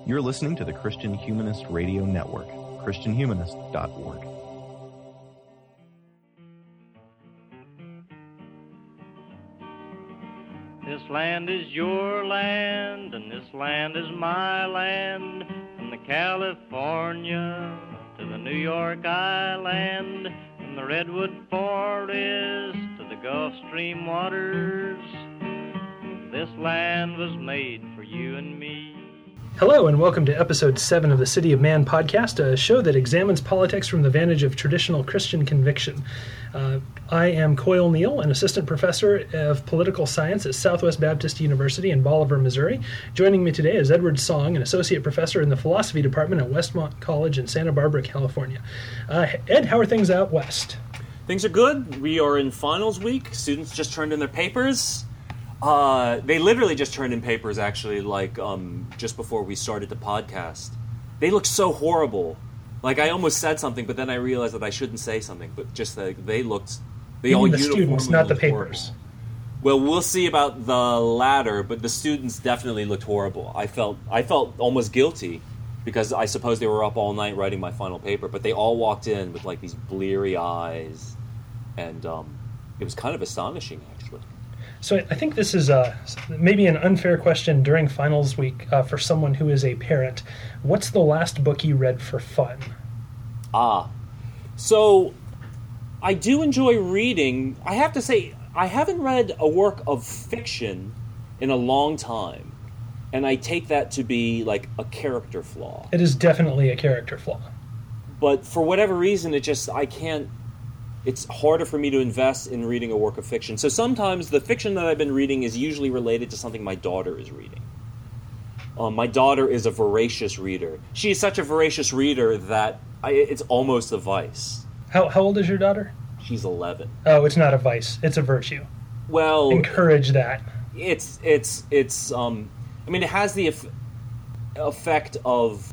You're listening to the Christian Humanist Radio Network, christianhumanist.org. This land is your land, and this land is my land, from the California to the New York Island, from the Redwood Forest to the Gulf Stream waters. This land was made for you and me. Hello, and welcome to Episode 7 of the City of Man podcast, a show that examines politics from the vantage of traditional Christian conviction. I am Coyle Neal, an assistant professor of political science at Southwest Baptist University in Bolivar, Missouri. Joining me today is Edward Song, an associate professor in the philosophy department at Westmont College in Santa Barbara, California. Ed, how are things out west? Things are good. We are in finals week. Students just turned in their papers. They literally just turned in papers, actually, just before we started the podcast. They look so horrible. Like, I almost said something, but then I realized that I shouldn't say something. But just they looked. They all the students, not the papers. Horrible. Well, we'll see about the latter, but the students definitely looked horrible. I felt almost guilty because I suppose they were up all night writing my final paper. But they all walked in with like these bleary eyes, and it was kind of astonishing, actually. So I think this is maybe an unfair question during finals week for someone who is a parent. What's the last book you read for fun? So I do enjoy reading. I have to say, I haven't read a work of fiction in a long time, and I take that to be like a character flaw. It is definitely a character flaw. But for whatever reason, it's harder for me to invest in reading a work of fiction. So sometimes the fiction that I've been reading is usually related to something my daughter is reading. My daughter is a voracious reader. She is such a voracious reader that it's almost a vice. How old is your daughter? She's 11. Oh, it's not a vice. It's a virtue. Well, encourage that. It's it has the effect of,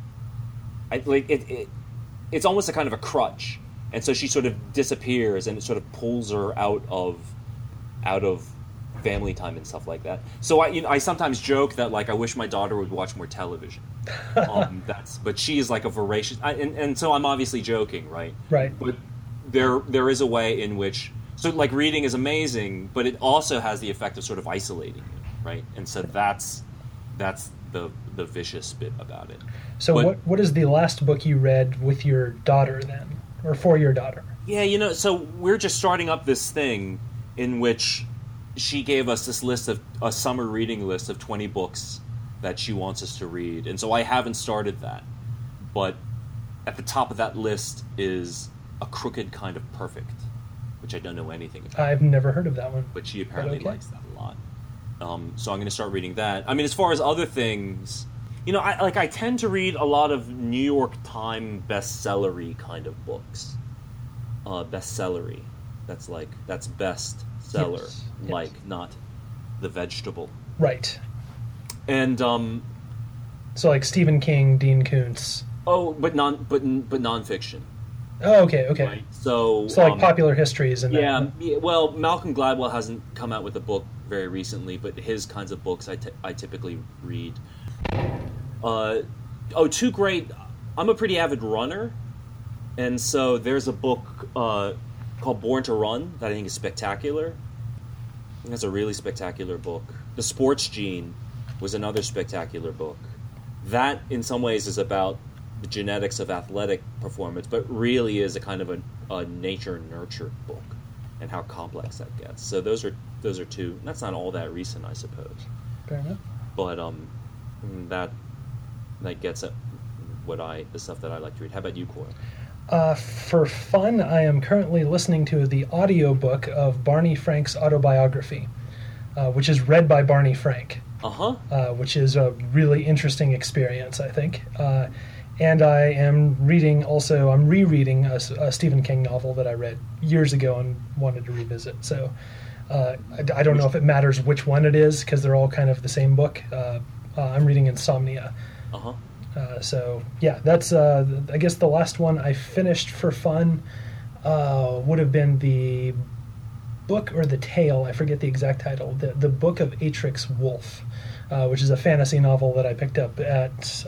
it's almost a kind of a crutch. And so she sort of disappears, and it sort of pulls her out of family time and stuff like that. So I sometimes joke that I wish my daughter would watch more television. But she is like a voracious, and so I'm obviously joking, right? Right. But there is a way in which reading is amazing, but it also has the effect of sort of isolating you, right? And so that's the vicious bit about it. So what is the last book you read with your daughter then? Or for your daughter? Yeah, so we're just starting up this thing in which she gave us this a summer reading list of 20 books that she wants us to read. And so I haven't started that. But at the top of that list is A Crooked Kind of Perfect, which I don't know anything about. I've never heard of that one. But she apparently likes that a lot. So I'm going to start reading that. I mean, as far as other things, I tend to read a lot of New York Times bestsellery kind of books. Bestsellery. That's bestseller, yes. Not the vegetable. Right. And so like Stephen King, Dean Koontz. Oh, but nonfiction. Oh, okay. Right. So popular histories and yeah. Well, Malcolm Gladwell hasn't come out with a book very recently, but his kinds of books I typically read. Two great. I'm a pretty avid runner, and so there's a book called Born to Run that I think is spectacular. I think that's a really spectacular book. The Sports Gene was another spectacular book. That, in some ways, is about the genetics of athletic performance, but really is a kind of a nature-nurture book, and how complex that gets. So those are two. That's not all that recent, I suppose. Fair enough. But that gets at the stuff that I like to read. How about you, Coyle? For fun, I am currently listening to the audiobook of Barney Frank's autobiography, which is read by Barney Frank. Which is a really interesting experience, I think. And I am rereading a Stephen King novel that I read years ago and wanted to revisit. So I don't know if it matters which one it is, because they're all kind of the same book. I'm reading Insomnia. So yeah, that's I guess the last one I finished for fun would have been the book or the tale, I forget the exact title, the book of Atrix Wolf, which is a fantasy novel that I picked up at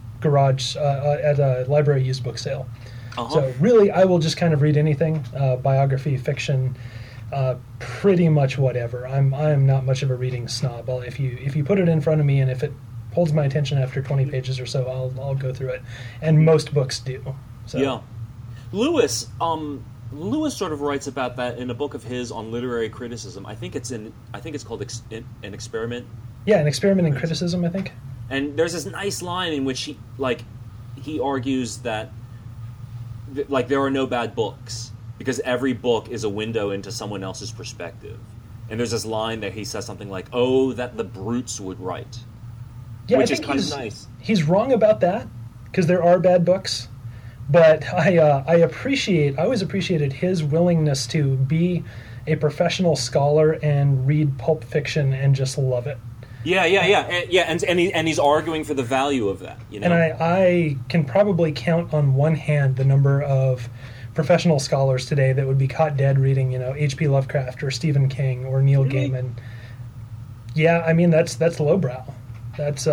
at a library used book sale. So really, I will just kind of read anything, biography, fiction, pretty much whatever. I'm not much of a reading snob. If you put it in front of me, and if it holds my attention after 20 pages or so, I'll go through it. And most books do. So. Yeah. Lewis sort of writes about that in a book of his on literary criticism. I think it's called An Experiment. Yeah, An Experiment in Criticism, I think. And there's this nice line in which he argues that there are no bad books because every book is a window into someone else's perspective. And there's this line that he says something like, "Oh, that the brutes would write," which is kind of nice. He's wrong about that because there are bad books, but I always appreciated his willingness to be a professional scholar and read pulp fiction and just love it. Yeah, and he's arguing for the value of that. You know? And I can probably count on one hand the number of professional scholars today that would be caught dead reading, H.P. Lovecraft or Stephen King or Neil Gaiman. Yeah, I mean that's lowbrow. That's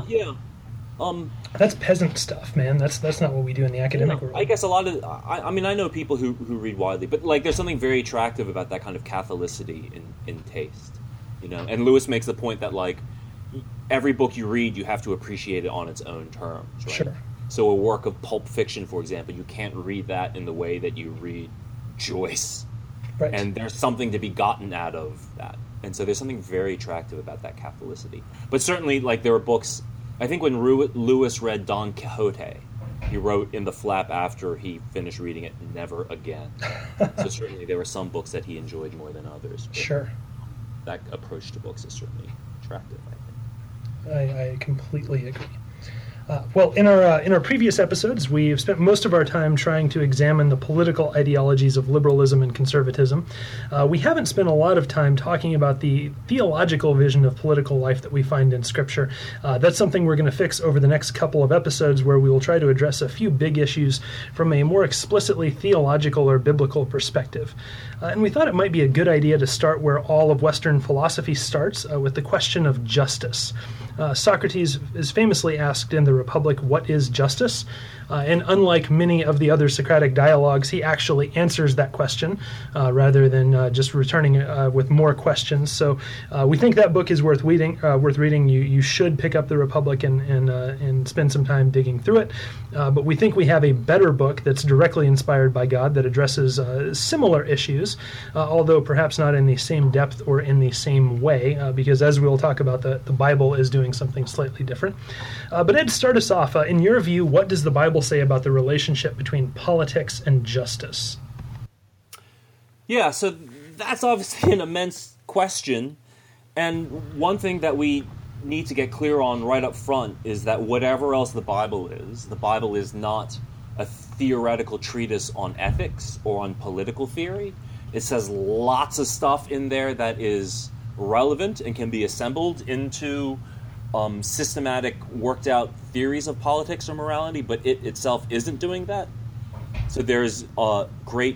that's peasant stuff, man. That's not what we do in the academic world. I guess a lot of I know people who read widely, but there's something very attractive about that kind of Catholicity in taste. And Lewis makes the point that every book you read, you have to appreciate it on its own terms, right? Sure. So a work of pulp fiction, for example, you can't read that in the way that you read Joyce. Right. And there's something to be gotten out of that. And so there's something very attractive about that Catholicity. But certainly, there were books, I think when Lewis read Don Quixote, he wrote in the flap after he finished reading it, "Never again." So certainly there were some books that he enjoyed more than others. Sure. That approach to books is certainly attractive, I think. I completely agree. Well, in our previous episodes, we've spent most of our time trying to examine the political ideologies of liberalism and conservatism. We haven't spent a lot of time talking about the theological vision of political life that we find in Scripture. That's something we're going to fix over the next couple of episodes, where we will try to address a few big issues from a more explicitly theological or biblical perspective. And we thought it might be a good idea to start where all of Western philosophy starts, with the question of justice. Socrates is famously asked in the Republic, "What is justice?" And unlike many of the other Socratic dialogues, he actually answers that question rather than just returning with more questions. So we think that book is worth reading. You should pick up the Republic and spend some time digging through it. But we think we have a better book that's directly inspired by God that addresses similar issues, although perhaps not in the same depth or in the same way, because as we'll talk about, the Bible is doing something slightly different. But Ed, start us off. In your view, what does the Bible say about the relationship between politics and justice? Yeah, so that's obviously an immense question, and one thing that we need to get clear on right up front is that whatever else the Bible is not a theoretical treatise on ethics or on political theory. It says lots of stuff in there that is relevant and can be assembled into systematic, worked-out theories of politics or morality, but it itself isn't doing that. So there's great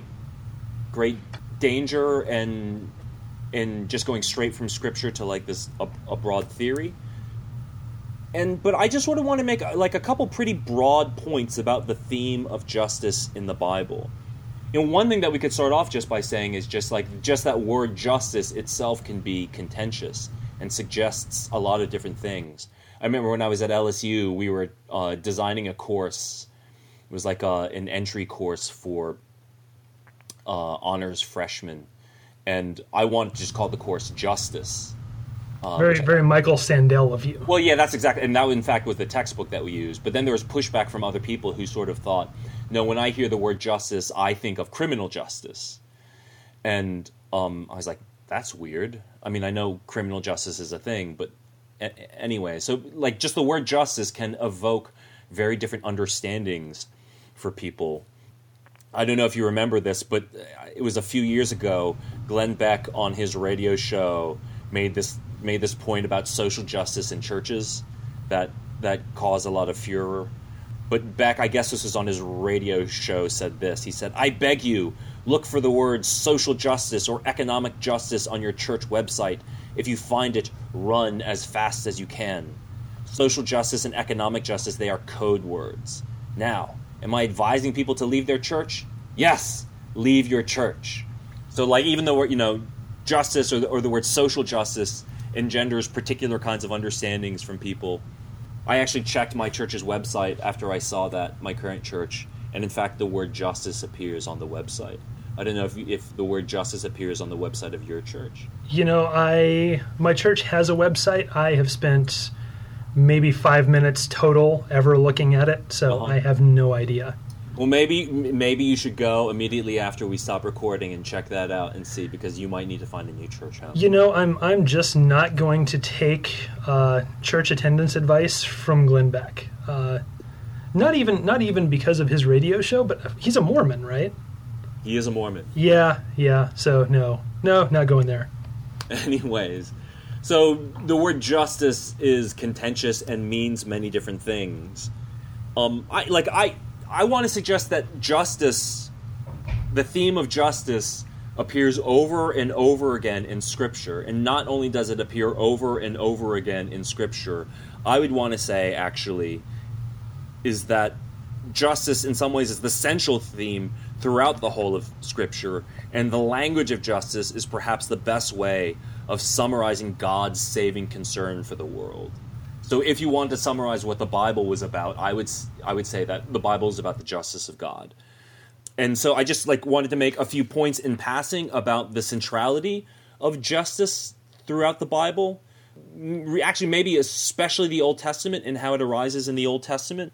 danger in just going straight from Scripture to this a broad theory. But I just sort of want to make a couple pretty broad points about the theme of justice in the Bible. One thing that we could start off just by saying is just that word justice itself can be contentious and suggests a lot of different things. I remember when I was at LSU, we were designing a course. It was an entry course for honors freshmen, and I wanted to just call the course Justice. Very Michael Sandel of you. Well, yeah, that's exactly, and that in fact was the textbook that we used. But then there was pushback from other people who sort of thought, no, when I hear the word justice, I think of criminal justice. And I was like, that's weird. I mean, I know criminal justice is a thing, but anyway, so just the word justice can evoke very different understandings for people. I don't know if you remember this, but it was a few years ago, Glenn Beck on his radio show made this point about social justice in churches that caused a lot of furor. But Beck, I guess this was on his radio show, said this. He said, "I beg you, look for the words social justice or economic justice on your church website. If you find it, run as fast as you can. Social justice and economic justice, they are code words. Now, am I advising people to leave their church? Yes, leave your church. So, like, even though, justice or the word social justice engenders particular kinds of understandings from people, I actually checked my church's website after I saw that, my current church, and in fact, the word justice appears on the website. I don't know if the word justice appears on the website of your church. My church has a website. I have spent maybe 5 minutes total ever looking at it, so I have no idea. Well, maybe you should go immediately after we stop recording and check that out and see, because you might need to find a new church home. I'm just not going to take church attendance advice from Glenn Beck. Not even because of his radio show, but he's a Mormon, right? He is a Mormon. Yeah. So no, not going there. Anyways, so the word justice is contentious and means many different things. I want to suggest that justice, the theme of justice, appears over and over again in Scripture. And not only does it appear over and over again in Scripture, I would want to say, actually, is that justice in some ways is the central theme throughout the whole of Scripture, and the language of justice is perhaps the best way of summarizing God's saving concern for the world. So if you want to summarize what the Bible was about, I would say that the Bible is about the justice of God. And so I just wanted to make a few points in passing about the centrality of justice throughout the Bible. Actually, maybe especially the Old Testament and how it arises in the Old Testament.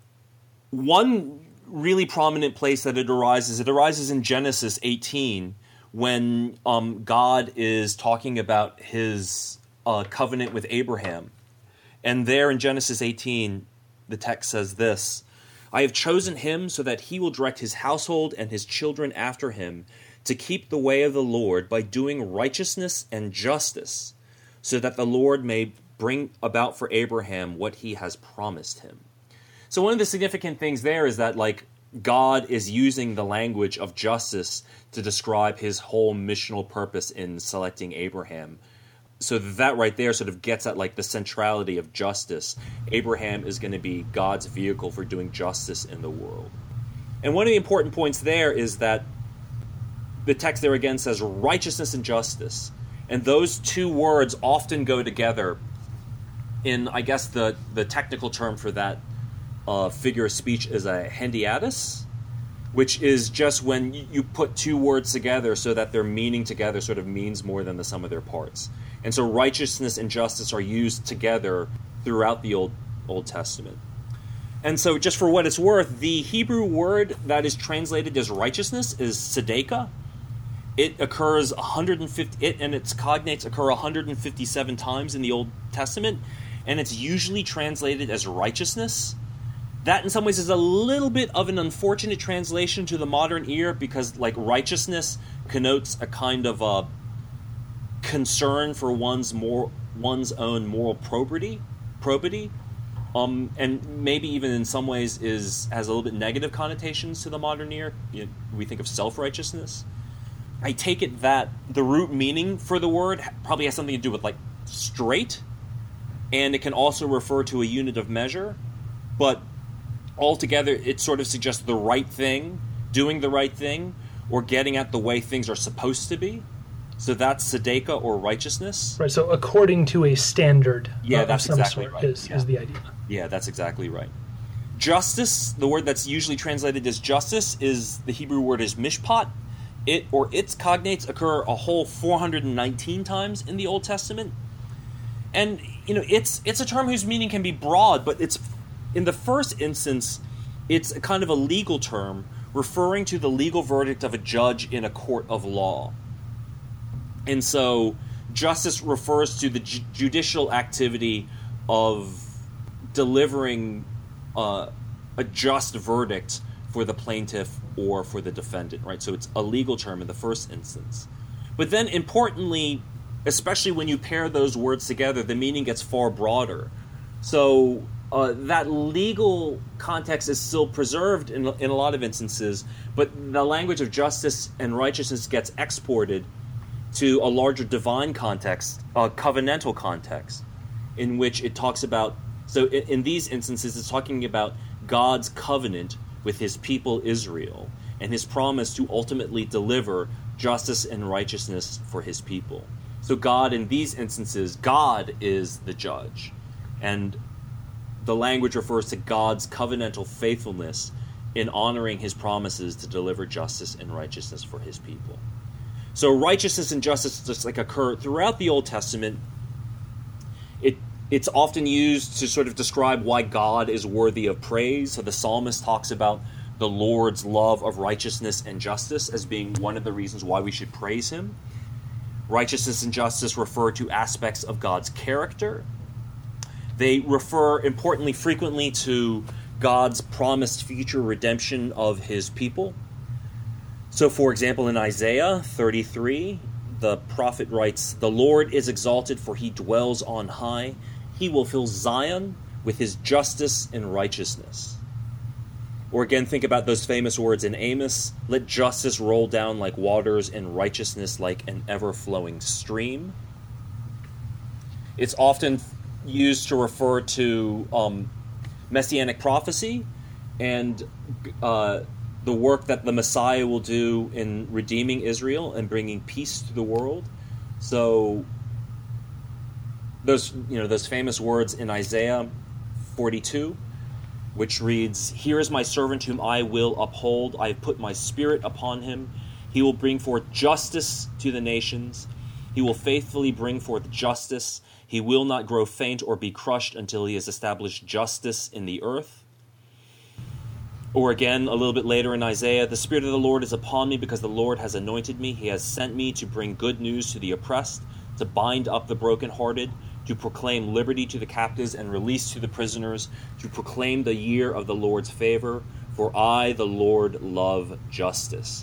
One really prominent place that it arises in Genesis 18, when God is talking about his covenant with Abraham. And there in Genesis 18, the text says this: I have chosen him so that he will direct his household and his children after him to keep the way of the Lord by doing righteousness and justice, so that the Lord may bring about for Abraham what he has promised him. So one of the significant things there is that, God is using the language of justice to describe his whole missional purpose in selecting Abraham. So that right there sort of gets at the centrality of justice. Abraham is going to be God's vehicle for doing justice in the world. And one of the important points there is that the text there again says righteousness and justice. And those two words often go together in, I guess, the technical term for that figure of speech is a hendiadys, which is just when you put two words together so that their meaning together sort of means more than the sum of their parts. And so righteousness and justice are used together throughout the Old Testament. And so just for what it's worth, the Hebrew word that is translated as righteousness is tzedakah. It occurs 150, it and its cognates occur 157 times in the Old Testament, and it's usually translated as righteousness. That in some ways is a little bit of an unfortunate translation to the modern ear, because righteousness connotes a kind of a concern for one's own moral probity, and maybe even in some ways has a little bit negative connotations to the modern ear. We think of self-righteousness. I take it that the root meaning for the word probably has something to do with straight, and it can also refer to a unit of measure, but altogether it sort of suggests the right thing, doing the right thing, or getting at the way things are supposed to be. So that's tzedakah, or righteousness. Right, so according to a standard that's of some exactly sort right. is the idea. Yeah, that's exactly right. Justice, the word that's usually translated as justice, is the Hebrew word is mishpat. It or its cognates occur a whole 419 times in the Old Testament. And, it's a term whose meaning can be broad, but it's, in the first instance, it's a kind of a legal term referring to the legal verdict of a judge in a court of law. And so justice refers to the judicial activity of delivering a just verdict for the plaintiff or for the defendant, right? So it's a legal term in the first instance. But then importantly, especially when you pair those words together, the meaning gets far broader. So that legal context is still preserved in a lot of instances, but the language of justice and righteousness gets exported to a larger divine context, a covenantal context, in which it talks about, so in these instances, it's talking about God's covenant with his people Israel, and his promise to ultimately deliver justice and righteousness for his people. So God, in these instances, God is the judge, and the language refers to God's covenantal faithfulness in honoring his promises to deliver justice and righteousness for his people. So righteousness and justice just like occur throughout the Old Testament. It's often used to sort of describe why God is worthy of praise. So the psalmist talks about the Lord's love of righteousness and justice as being one of the reasons why we should praise him. Righteousness and justice refer to aspects of God's character. They refer, importantly, frequently to God's promised future redemption of his people. So, for example, in Isaiah 33, the prophet writes, "The Lord is exalted, for he dwells on high. He will fill Zion with his justice and righteousness." Or again, think about those famous words in Amos, "Let justice roll down like waters and righteousness like an ever-flowing stream." It's often used to refer to messianic prophecy and the work that the Messiah will do in redeeming Israel and bringing peace to the world. So those famous words in Isaiah 42, which reads, "Here is my servant whom I will uphold. I have put my spirit upon him. He will bring forth justice to the nations. He will faithfully bring forth justice. He will not grow faint or be crushed until he has established justice in the earth." Or again, a little bit later in Isaiah, "The Spirit of the Lord is upon me because the Lord has anointed me. He has sent me to bring good news to the oppressed, to bind up the brokenhearted, to proclaim liberty to the captives and release to the prisoners, to proclaim the year of the Lord's favor. For I, the Lord, love justice."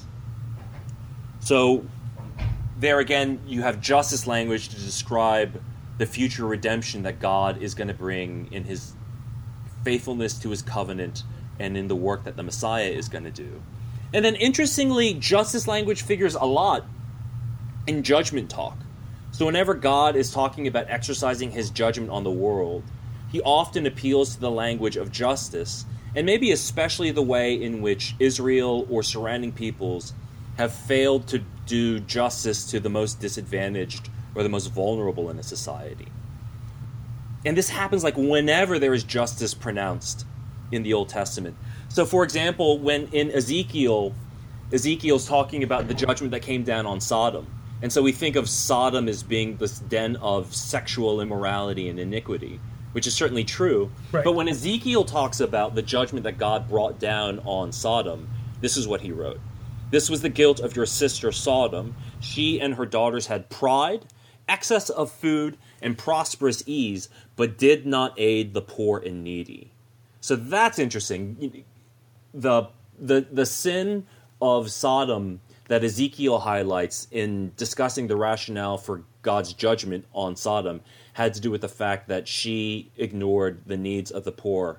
So there again, you have justice language to describe the future redemption that God is going to bring in his faithfulness to his covenant and in the work that the Messiah is going to do. And then interestingly, justice language figures a lot in judgment talk. So whenever God is talking about exercising his judgment on the world, he often appeals to the language of justice, and maybe especially the way in which Israel or surrounding peoples have failed to do justice to the most disadvantaged or the most vulnerable in a society. And this happens like whenever there is justice pronounced in the Old Testament. So for example, when in Ezekiel's talking about the judgment that came down on Sodom. And so we think of Sodom as being this den of sexual immorality and iniquity, which is certainly true. Right. But when Ezekiel talks about the judgment that God brought down on Sodom, this is what he wrote. "This was the guilt of your sister Sodom. She and her daughters had pride, excess of food, and prosperous ease, but did not aid the poor and needy." So that's interesting. The sin of Sodom that Ezekiel highlights in discussing the rationale for God's judgment on Sodom had to do with the fact that she ignored the needs of the poor.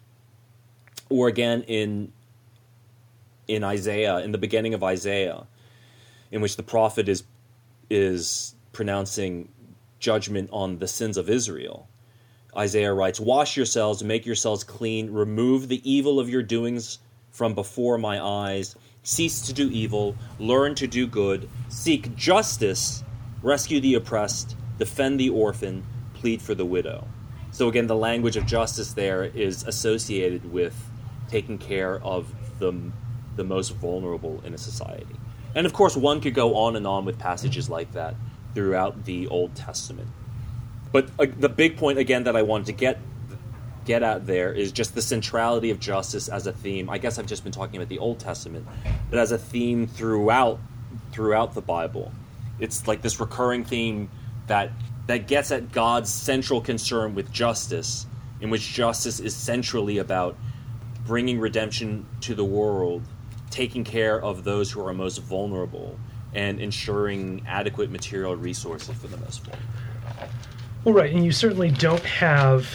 Or again in Isaiah, in the beginning of Isaiah, in which the prophet is pronouncing judgment on the sins of Israel. Isaiah writes, "Wash yourselves, make yourselves clean, remove the evil of your doings from before my eyes. Cease to do evil, learn to do good, seek justice, rescue the oppressed, defend the orphan, plead for the widow." So again, the language of justice there is associated with taking care of the most vulnerable in a society. And of course, one could go on and on with passages like that throughout the Old Testament. But the big point, again, that I wanted to get at there is just the centrality of justice as a theme. I guess I've just been talking about the Old Testament, but as a theme throughout the Bible. It's like this recurring theme that gets at God's central concern with justice, in which justice is centrally about bringing redemption to the world, taking care of those who are most vulnerable, and ensuring adequate material resources for the most vulnerable. Well, right, and you certainly don't have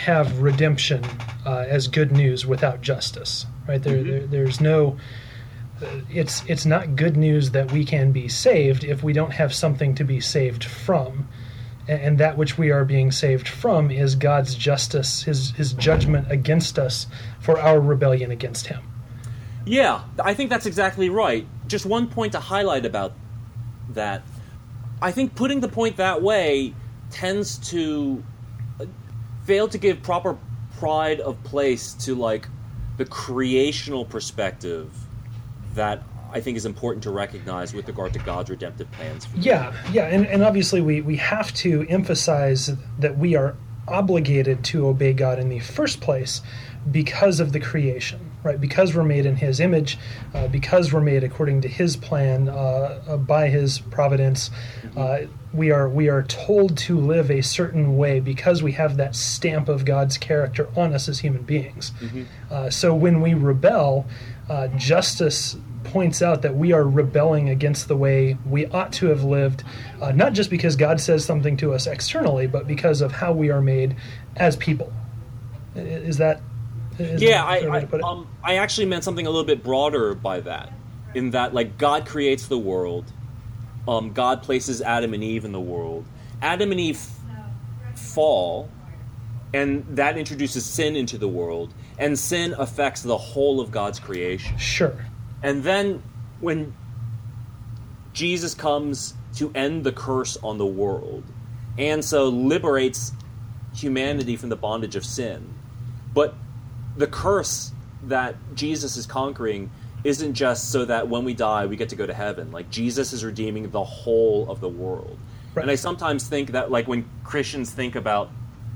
redemption as good news without justice, right? There's no it's not good news that we can be saved if we don't have something to be saved from. And that which we are being saved from is God's justice, his judgment against us for our rebellion against him. Yeah, I think that's exactly right. Just one point to highlight about that. I think putting the point that way tends to fail to give proper pride of place to, like, the creational perspective that I think is important to recognize with regard to God's redemptive plans. Yeah, and obviously we have to emphasize that we are obligated to obey God in the first place because of the creation, right? Because we're made in his image, because we're made according to his plan, by his providence. We are told to live a certain way because we have that stamp of God's character on us as human beings. So when we rebel, justice points out that we are rebelling against the way we ought to have lived, not just because God says something to us externally, but because of how we are made as people. Is that I actually meant something a little bit broader by that, in that, like, God creates the world, God places Adam and Eve in the world. Adam and Eve fall, and that introduces sin into the world, and sin affects the whole of God's creation. Sure. And then when Jesus comes to end the curse on the world, and so liberates humanity from the bondage of sin, but the curse that Jesus is conquering isn't just so that when we die we get to go to heaven. Like, Jesus is redeeming the whole of the world. Right. And I sometimes think that, like, when Christians think about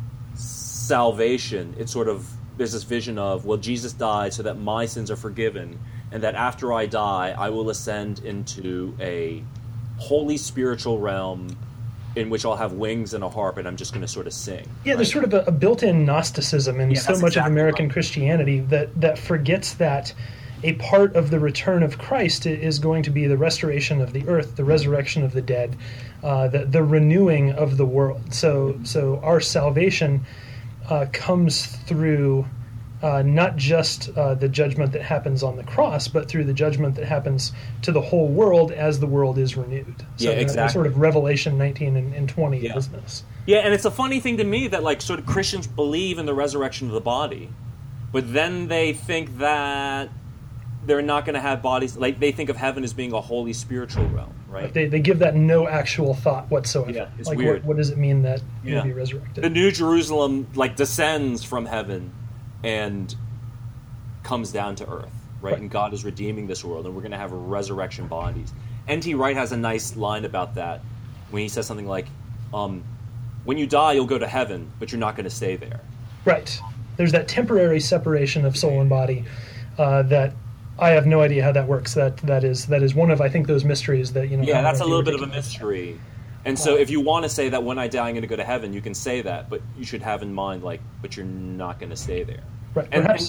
salvation, it's sort of, there's this vision of, well, Jesus died so that my sins are forgiven, and that after I die, I will ascend into a holy spiritual realm in which I'll have wings and a harp, and I'm just going to sort of sing. Yeah, there's sort of a built-in Gnosticism in so much of American Christianity that forgets that a part of the return of Christ is going to be the restoration of the earth, the resurrection of the dead, the renewing of the world. So our salvation comes through not just the judgment that happens on the cross, but through the judgment that happens to the whole world as the world is renewed. So exactly. Sort of Revelation 19 and 20 business. Yeah, and it's a funny thing to me that, like, sort of Christians believe in the resurrection of the body, but then they think that they're not going to have bodies. Like, they think of heaven as being a holy spiritual realm, right? They give that no actual thought whatsoever. Yeah, it's like, weird. What does it mean that you'll be resurrected? The New Jerusalem, like, descends from heaven and comes down to earth, right? And God is redeeming this world, and we're going to have resurrection bodies. N.T. Wright has a nice line about that when he says something like, when you die, you'll go to heaven, but you're not going to stay there. Right. There's that temporary separation of soul and body that I have no idea how that works. That is one of, I think, those mysteries that, Yeah, that's a little bit of a mystery. And so if you want to say that when I die I'm going to go to heaven, you can say that, but you should have in mind, like, but you're not going to stay there. Right.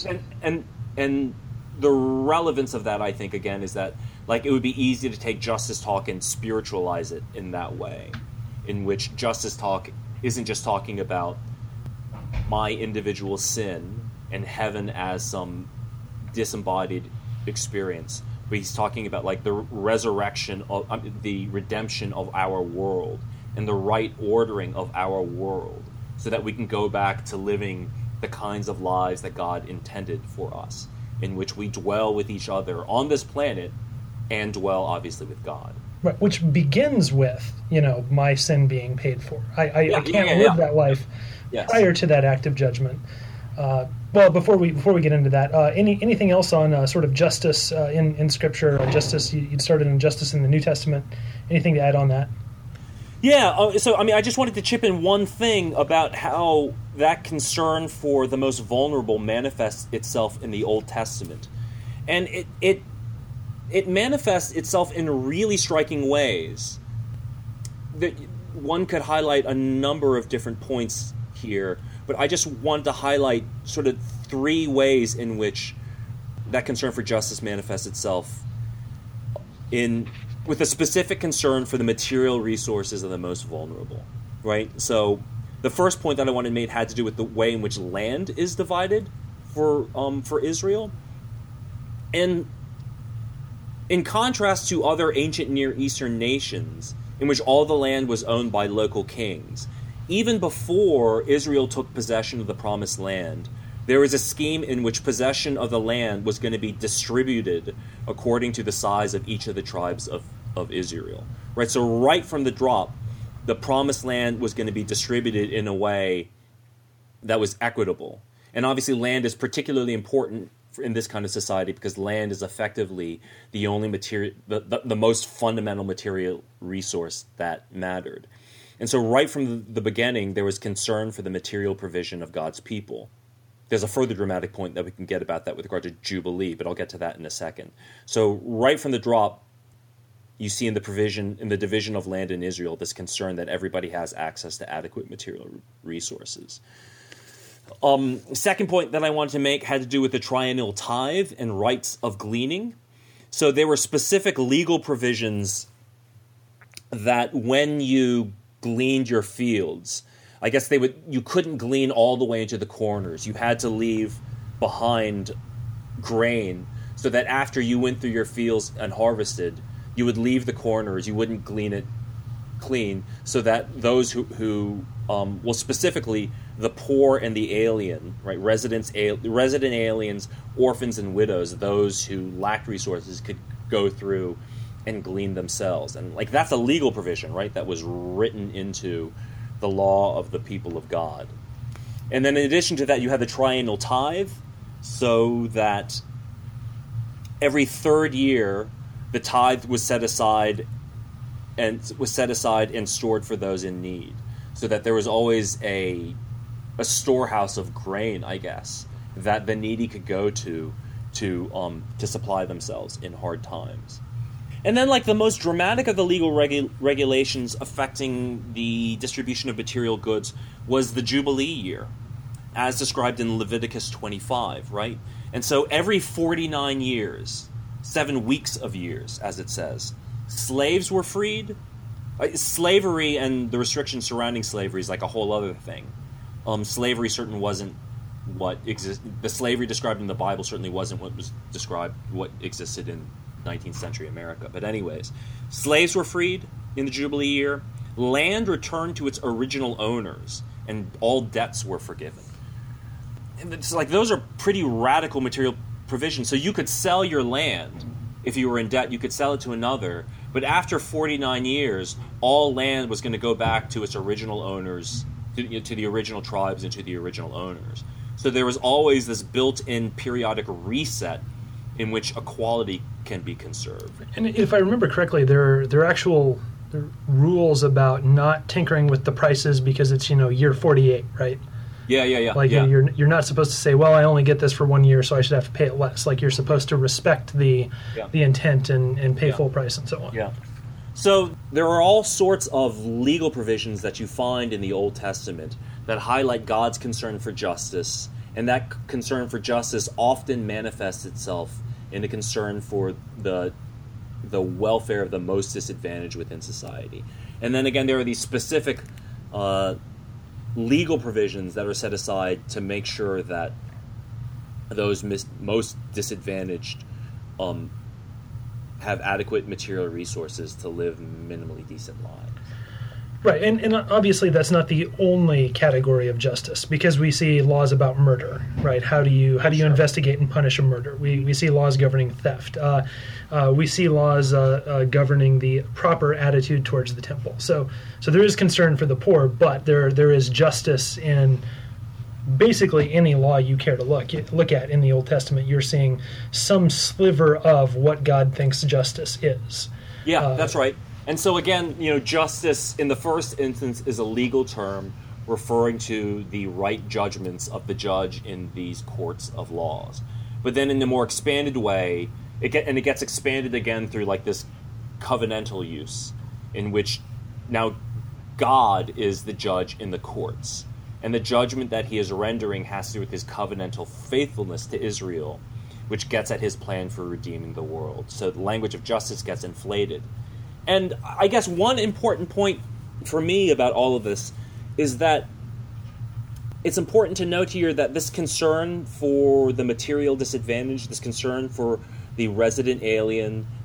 And the relevance of that, I think, again, is that, like, it would be easy to take justice talk and spiritualize it in that way, in which justice talk isn't just talking about my individual sin and heaven as some disembodied experience, but he's talking about, like, the resurrection of the redemption of our world and the right ordering of our world, so that we can go back to living the kinds of lives that God intended for us, in which we dwell with each other on this planet and dwell, obviously, with God. Right, which begins with, my sin being paid for. I can't live that life prior to that act of judgment. Well, before we get into that, anything else on sort of justice in Scripture? Justice, you'd started in justice in the New Testament. Anything to add on that? Yeah, so, I mean, I just wanted to chip in one thing about how that concern for the most vulnerable manifests itself in the Old Testament. And it manifests itself in really striking ways. That one could highlight a number of different points here, but I just wanted to highlight sort of 3 ways in which that concern for justice manifests itself with a specific concern for the material resources of the most vulnerable, right? So the first point that I wanted to make had to do with the way in which land is divided for Israel. And In contrast to other ancient Near Eastern nations, in which all the land was owned by local kings, even before Israel took possession of the Promised Land, there was a scheme in which possession of the land was going to be distributed according to the size of each of the tribes of Israel. Right? So right from the drop, the Promised Land was going to be distributed in a way that was equitable. And obviously land is particularly important in this kind of society because land is effectively the only material, the most fundamental material resource that mattered. And so right from the beginning, there was concern for the material provision of God's people. There's a further dramatic point that we can get about that with regard to Jubilee, but I'll get to that in a second. So right from the drop, you see in the division of land in Israel, this concern that everybody has access to adequate material resources. Second point that I wanted to make had to do with the triennial tithe and rights of gleaning. So there were specific legal provisions that when you gleaned your fields, I guess you couldn't glean all the way into the corners. You had to leave behind grain so that after you went through your fields and harvested, you would leave the corners. You wouldn't glean it clean, so that those who specifically the poor and the alien, right, resident aliens, orphans and widows, those who lacked resources could go through and glean themselves. And like that's a legal provision, right, that was written into the law of the people of God. And then in addition to that, you had the triennial tithe, so that every third year the tithe was set aside and stored for those in need, so that there was always a storehouse of grain, I guess, that the needy could go to supply themselves in hard times. And then, like, the most dramatic of the legal regulations affecting the distribution of material goods was the Jubilee year, as described in Leviticus 25, right? And so every 49 years, 7 weeks of years, as it says, slaves were freed. Slavery and the restrictions surrounding slavery is like a whole other thing. Slavery certainly wasn't what existed. The slavery described in the Bible certainly wasn't what existed in 19th century America. But anyways, slaves were freed in the Jubilee year. Land returned to its original owners, and all debts were forgiven. And it's like those are pretty radical material provisions. So you could sell your land if you were in debt. You could sell it to another. But after 49 years, all land was going to go back to its original owners, to the original tribes and to the original owners. So there was always this built-in periodic reset in which equality can be conserved. And if I remember correctly, there are actual rules about not tinkering with the prices because it's year 48, right? Yeah. Like you're not supposed to say, well, I only get this for 1 year, so I should have to pay it less. Like you're supposed to respect the intent and pay full price and so on. Yeah. So there are all sorts of legal provisions that you find in the Old Testament that highlight God's concern for justice, and that concern for justice often manifests itself in a concern for the welfare of the most disadvantaged within society. And then again, there are these specific legal provisions that are set aside to make sure that those most disadvantaged have adequate material resources to live minimally decent lives. Right, and obviously that's not the only category of justice, because we see laws about murder, right? How do you investigate and punish a murder? We see laws governing theft. We see laws governing the proper attitude towards the temple. So there is concern for the poor, but there is justice in basically any law you care to look at in the Old Testament. You're seeing some sliver of what God thinks justice is. Yeah, that's right. And so again, justice in the first instance is a legal term referring to the right judgments of the judge in these courts of laws. But then in the more expanded way, it gets expanded again through like this covenantal use, in which now God is the judge in the courts. And the judgment that he is rendering has to do with his covenantal faithfulness to Israel, which gets at his plan for redeeming the world. So the language of justice gets inflated. And I guess one important point for me about all of this is that it's important to note here that this concern for the material disadvantage, this concern for the resident alien,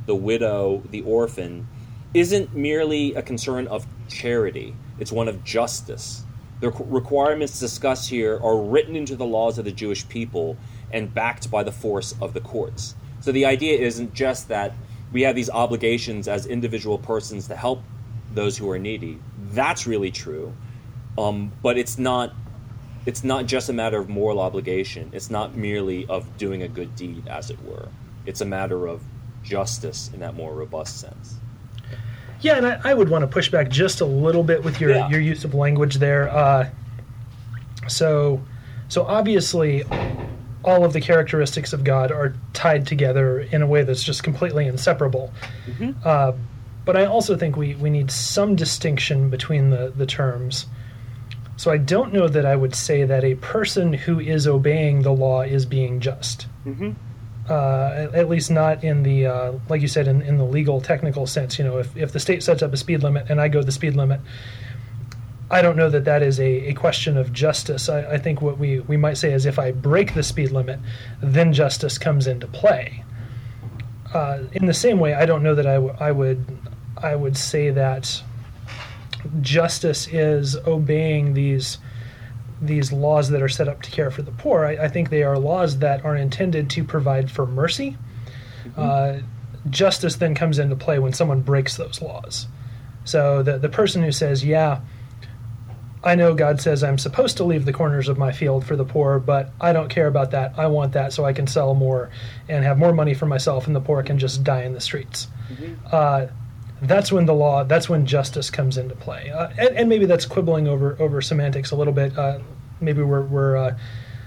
the widow, the orphan, isn't merely a concern of charity. It's one of justice. The requirements discussed here are written into the laws of the Jewish people and backed by the force of the courts. So the idea isn't just that we have these obligations as individual persons to help those who are needy. That's really true. But it's not just a matter of moral obligation. It's not merely of doing a good deed, as it were. It's a matter of justice in that more robust sense. Yeah, and I would want to push back just a little bit with your use of language there. So obviously, all of the characteristics of God are tied together in a way that's just completely inseparable. Mm-hmm. But I also think we need some distinction between the terms. So I don't know that I would say that a person who is obeying the law is being just. Mm-hmm. At least not in the, like you said, in the legal, technical sense. If the state sets up a speed limit and I go the speed limit, I don't know that is a question of justice. I think what we might say is if I break the speed limit, then justice comes into play. In the same way, I don't know that I would say that justice is obeying these laws that are set up to care for the poor. I think they are laws that are intended to provide for mercy. Mm-hmm. Justice then comes into play when someone breaks those laws. So the person who says, yeah, I know God says I'm supposed to leave the corners of my field for the poor, but I don't care about that. I want that so I can sell more and have more money for myself, and the poor can just die in the streets. Mm-hmm. That's when justice comes into play. And maybe that's quibbling over semantics a little bit. Maybe we're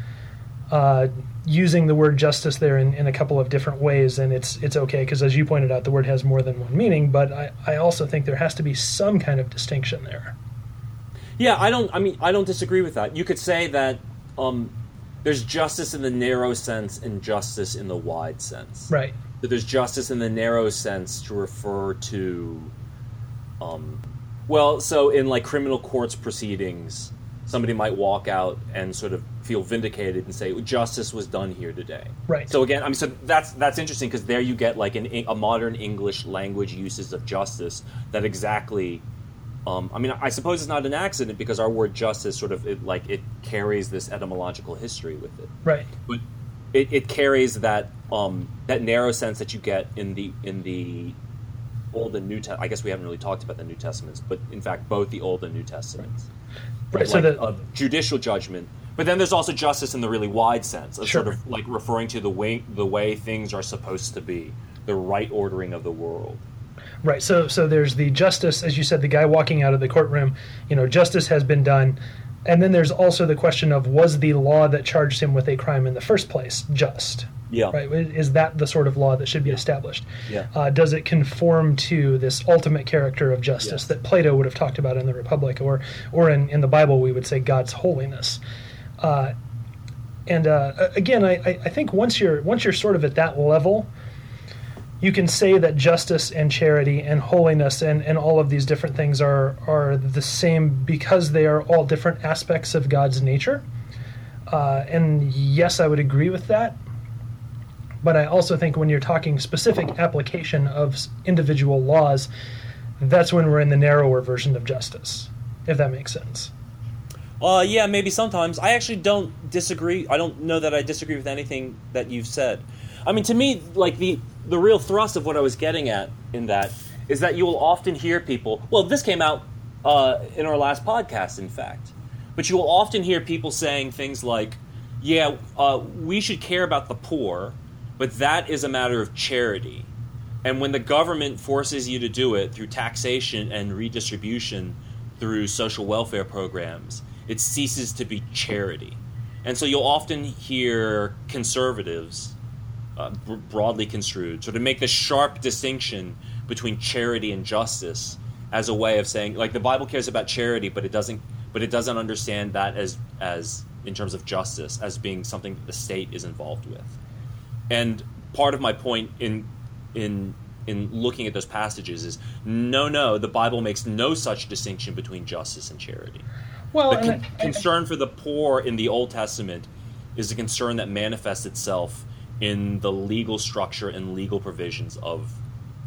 using the word justice there in a couple of different ways, and it's okay, because as you pointed out, the word has more than one meaning, but I also think there has to be some kind of distinction there. Yeah, I don't disagree with that. You could say that there's justice in the narrow sense and justice in the wide sense. Right. That there's justice in the narrow sense to refer to, so in like criminal courts proceedings, somebody might walk out and sort of feel vindicated and say, justice was done here today. Right. So again, so that's interesting, because there you get like a modern English language uses of justice that exactly. I suppose it's not an accident, because our word justice sort of it carries this etymological history with it. Right. But it carries that narrow sense that you get in the Old and New Testament. I guess we haven't really talked about the New Testaments, but in fact both the Old and New Testaments. Right. So of judicial judgment. But then there's also justice in the really wide sense of sort of like referring to the way things are supposed to be, the right ordering of the world. Right, so there's the justice, as you said, the guy walking out of the courtroom, justice has been done. And then there's also the question of, was the law that charged him with a crime in the first place just? Yeah. Right, is that the sort of law that should be established? Yeah. Does it conform to this ultimate character of justice that Plato would have talked about in the Republic, or in the Bible we would say God's holiness? Again, I think once you're sort of at that level, you can say that justice and charity and holiness and all of these different things are the same, because they are all different aspects of God's nature. And yes, I would agree with that. But I also think when you're talking specific application of individual laws, that's when we're in the narrower version of justice, if that makes sense. Yeah, maybe sometimes. I actually don't disagree. I don't know that I disagree with anything that you've said. To me, like the real thrust of what I was getting at in that is that you will often hear people, well, this came out in our last podcast, in fact, but you will often hear people saying things like, we should care about the poor, but that is a matter of charity. And when the government forces you to do it through taxation and redistribution through social welfare programs, it ceases to be charity. And so you'll often hear conservatives, broadly construed, so to make this sharp distinction between charity and justice as a way of saying, like, the Bible cares about charity, but it doesn't understand that as in terms of justice as being something that the state is involved with. And part of my point in looking at those passages is no, the Bible makes no such distinction between justice and charity. Well, the concern for the poor in the Old Testament is a concern that manifests itself in the legal structure and legal provisions of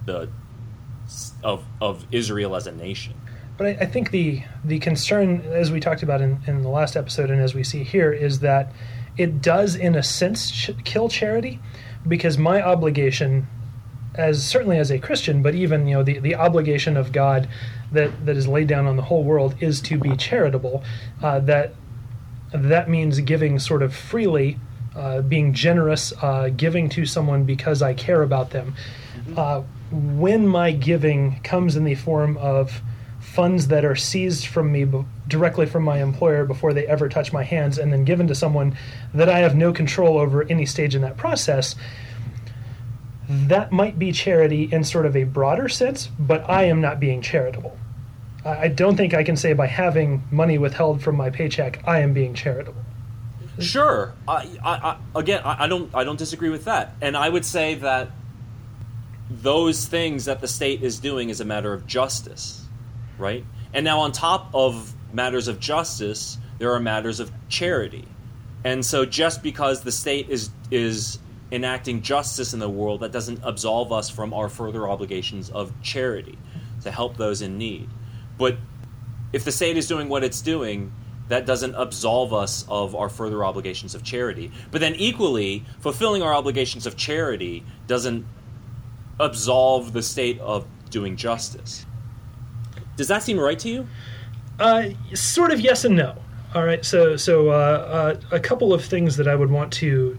of Israel as a nation. But I think the concern, as we talked about in the last episode and as we see here, is that it does, in a sense, kill charity, because my obligation, certainly as a Christian, but even the obligation of God that is laid down on the whole world is to be charitable. That means giving sort of freely, being generous, giving to someone because I care about them. When my giving comes in the form of funds that are seized from me directly from my employer before they ever touch my hands and then given to someone that I have no control over any stage in that process, that might be charity in sort of a broader sense, but I am not being charitable. I don't think I can say by having money withheld from my paycheck, I am being charitable. Sure. I don't disagree with that. And I would say that those things that the state is doing is a matter of justice, right? And now on top of matters of justice, there are matters of charity. And so just because the state is enacting justice in the world, that doesn't absolve us from our further obligations of charity to help those in need. But if the state is doing what it's doing, that doesn't absolve us of our further obligations of charity. But then equally, fulfilling our obligations of charity doesn't absolve the state of doing justice. Does that seem right to you? Sort of yes and no. All right, so a couple of things that I would want to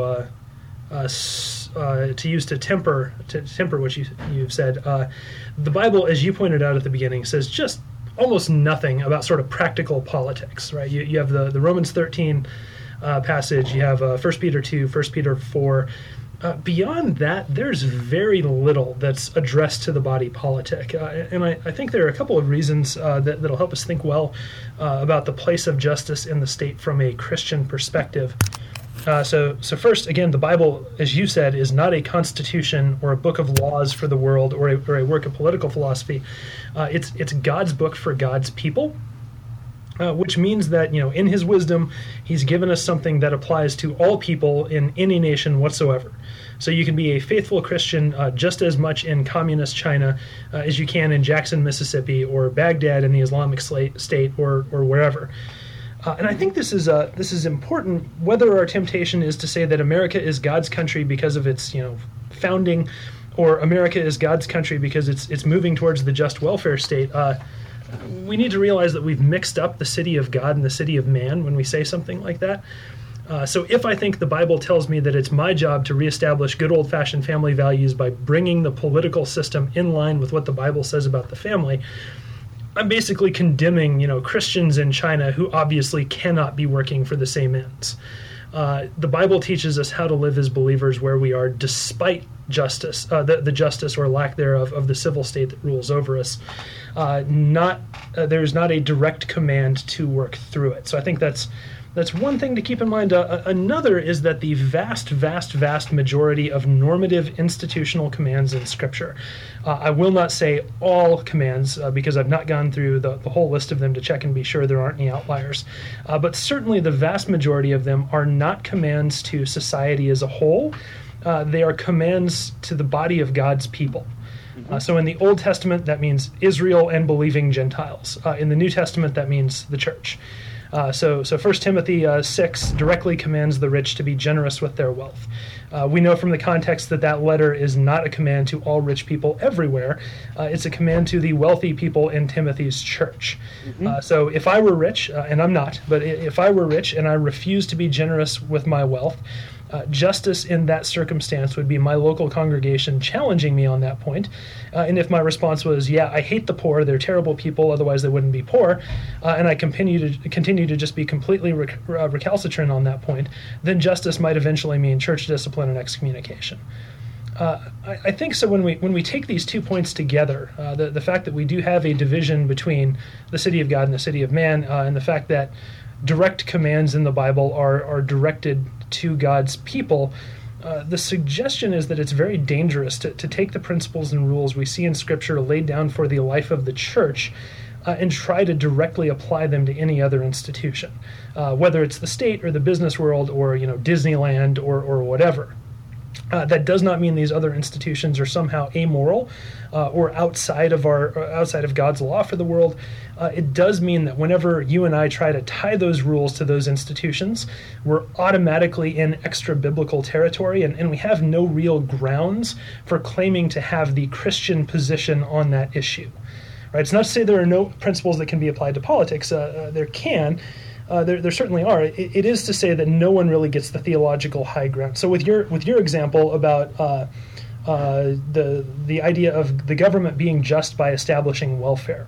use to temper what you've said. The Bible, as you pointed out at the beginning, says just almost nothing about sort of practical politics, right? You have the Romans 13 passage, you have 1 Peter 2, 1 Peter 4. Beyond that, there's very little that's addressed to the body politic. And I think there are a couple of reasons that'll help us think well about the place of justice in the state from a Christian perspective. So first, again, the Bible, as you said, is not a constitution or a book of laws for the world or a work of political philosophy. It's God's book for God's people, which means that, in his wisdom, he's given us something that applies to all people in any nation whatsoever. So you can be a faithful Christian just as much in communist China as you can in Jackson, Mississippi, or Baghdad in the Islamic State, or wherever. And I think this is important, whether our temptation is to say that America is God's country because of its founding, or America is God's country because it's moving towards the just welfare state. We need to realize that we've mixed up the city of God and the city of man when we say something like that. So if I think the Bible tells me that it's my job to reestablish good old-fashioned family values by bringing the political system in line with what the Bible says about the family, I'm basically condemning, Christians in China who obviously cannot be working for the same ends. The Bible teaches us how to live as believers where we are, despite justice, the justice or lack thereof of the civil state that rules over us. There's not a direct command to work through it. So I think that's one thing to keep in mind. Another is that the vast majority of normative institutional commands in Scripture, I will not say all commands because I've not gone through the whole list of them to check and be sure there aren't any outliers, but certainly the vast majority of them are not commands to society as a whole. They are commands to the body of God's people. So in the Old Testament, that means Israel and believing Gentiles. In the New Testament, that means the church. So 1 Timothy 6 directly commands the rich to be generous with their wealth. We know from the context that letter is not a command to all rich people everywhere. It's a command to the wealthy people in Timothy's church. So if I were rich, and I'm not, but if I were rich and I refused to be generous with my wealth, justice in that circumstance would be my local congregation challenging me on that point. And if my response was, yeah, I hate the poor, they're terrible people, otherwise they wouldn't be poor, and I continue to just be completely recalcitrant on that point, then justice might eventually mean church discipline and excommunication. I think so when we take these 2 points together, the fact that we do have a division between the city of God and the city of man, and the fact that direct commands in the Bible are directed to God's people, the suggestion is that it's very dangerous to take the principles and rules we see in Scripture laid down for the life of the church and try to directly apply them to any other institution, whether it's the state or the business world or Disneyland or whatever. That does not mean these other institutions are somehow amoral or outside of God's law for the world. It does mean that whenever you and I try to tie those rules to those institutions, we're automatically in extra-biblical territory, and we have no real grounds for claiming to have the Christian position on that issue. Right? It's not to say there are no principles that can be applied to politics. There can. There certainly are. It is to say that no one really gets the theological high ground. So with your example about the idea of the government being just by establishing welfare,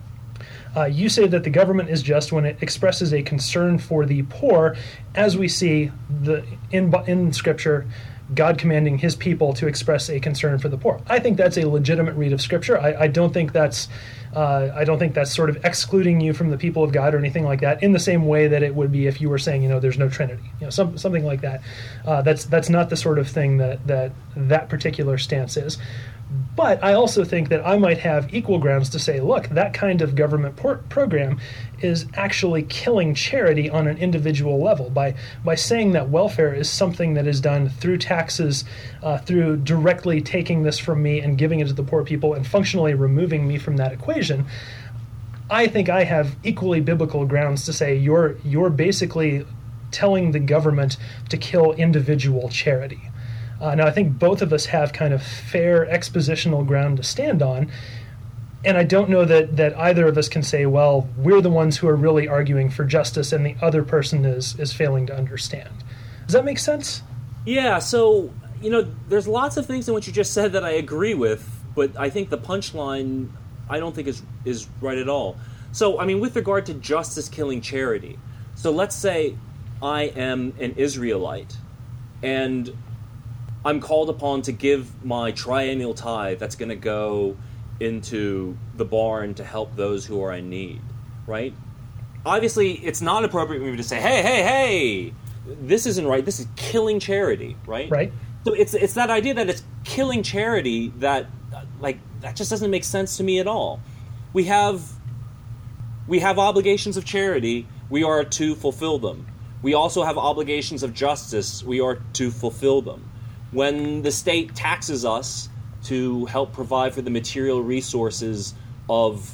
you say that the government is just when it expresses a concern for the poor, as we see in Scripture, God commanding His people to express a concern for the poor. I think that's a legitimate read of Scripture. I don't think that's sort of excluding you from the people of God or anything like that. In the same way that it would be if you were saying, there's no Trinity, something like that. That's not the sort of thing that particular stance is. But I also think that I might have equal grounds to say, look, that kind of government program is actually killing charity on an individual level by saying that welfare is something that is done through taxes, through directly taking this from me and giving it to the poor people and functionally removing me from that equation. I think I have equally biblical grounds to say you're basically telling the government to kill individual charity. Now, I think both of us have kind of fair expositional ground to stand on, and I don't know that either of us can say, well, we're the ones who are really arguing for justice and the other person is failing to understand. Does that make sense? Yeah, so, there's lots of things in what you just said that I agree with, but I think the punchline I don't think is right at all. So, with regard to justice killing charity, so let's say I am an Israelite, and I'm called upon to give my triennial tithe that's going to go into the barn to help those who are in need, right? Obviously, it's not appropriate for me to say, hey, this isn't right. This is killing charity, right? Right. So it's that idea that it's killing charity that just doesn't make sense to me at all. We have obligations of charity. We are to fulfill them. We also have obligations of justice. We are to fulfill them. When the state taxes us to help provide for the material resources of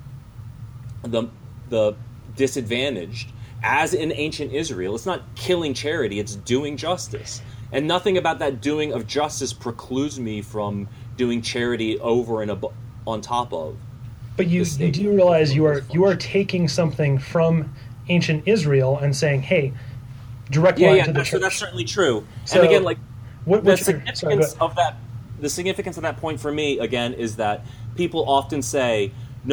the disadvantaged, as in ancient Israel, it's not killing charity, it's doing justice. And nothing about that doing of justice precludes me from doing charity over and on top of. But you do realize you are taking something from ancient Israel and saying, hey, direct line to the church. So that's certainly true. So, and again, the significance of that point for me, again, is that people often say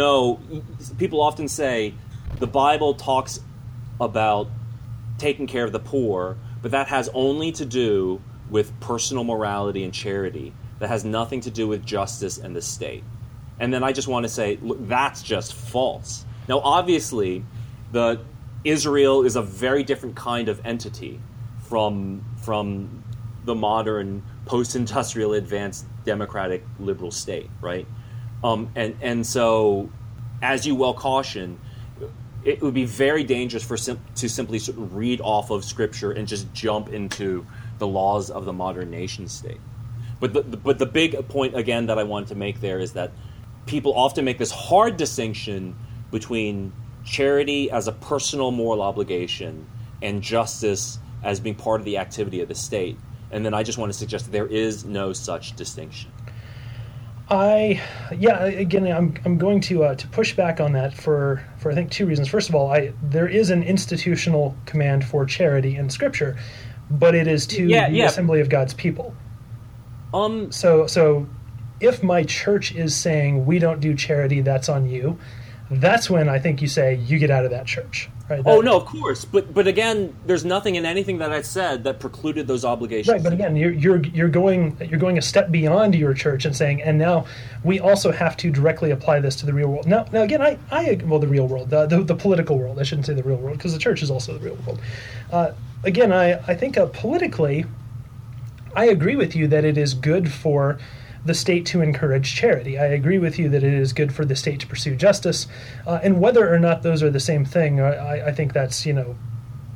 the Bible talks about taking care of the poor, but that has only to do with personal morality and charity. That has nothing to do with justice and the state. And then I just want to say, look, that's just false. Now, obviously, Israel is a very different kind of entity from the modern post-industrial advanced democratic liberal state, right? And so, as you well caution, it would be very dangerous to simply sort of read off of Scripture and just jump into the laws of the modern nation state. But the big point, again, that I wanted to make there is that people often make this hard distinction between charity as a personal moral obligation and justice as being part of the activity of the state. And then I just want to suggest that there is no such distinction. I'm going to push back on that for I think two reasons. First of all, there is an institutional command for charity in Scripture, but it is to the assembly of God's people. So if my church is saying we don't do charity, that's on you, that's when I think you say you get out of that church. Right? No, of course. But again, there's nothing in anything that I said that precluded those obligations. Right, but again, you're going a step beyond your church and saying, and now we also have to directly apply this to the real world. Now again, the real world, the political world. I shouldn't say the real world because the church is also the real world. I think politically, I agree with you that it is good for the state to encourage charity. I agree with you that it is good for the state to pursue justice, and whether or not those are the same thing, I think that's a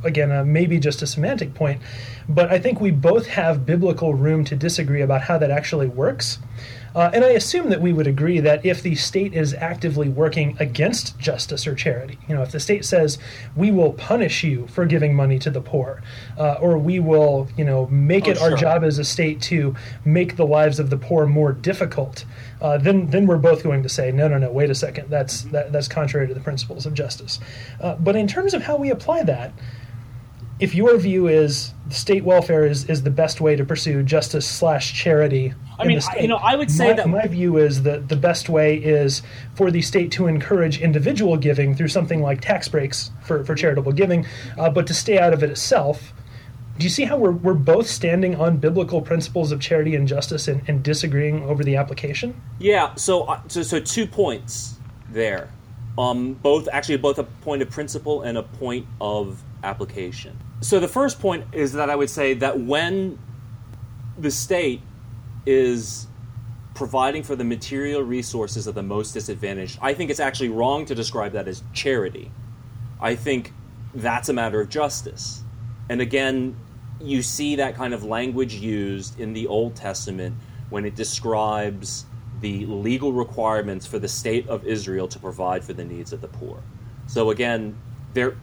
again, maybe just a semantic point, but I think we both have biblical room to disagree about how that actually works. And I assume that we would agree that if the state is actively working against justice or charity, if the state says, we will punish you for giving money to the poor, or we will, make it our job as a state to make the lives of the poor more difficult, then we're both going to say, no, wait a second, that's contrary to the principles of justice. But in terms of how we apply that, if your view is state welfare is the best way to pursue justice/charity, I would say that my view is that the best way is for the state to encourage individual giving through something like tax breaks for charitable giving, but to stay out of it itself. Do you see how we're both standing on biblical principles of charity and justice and disagreeing over the application? Yeah. So 2 points there. Both a point of principle and a point of application. So the first point is that I would say that when the state is providing for the material resources of the most disadvantaged, I think it's actually wrong to describe that as charity. I think that's a matter of justice. And again, you see that kind of language used in the Old Testament when it describes the legal requirements for the state of Israel to provide for the needs of the poor. So again, there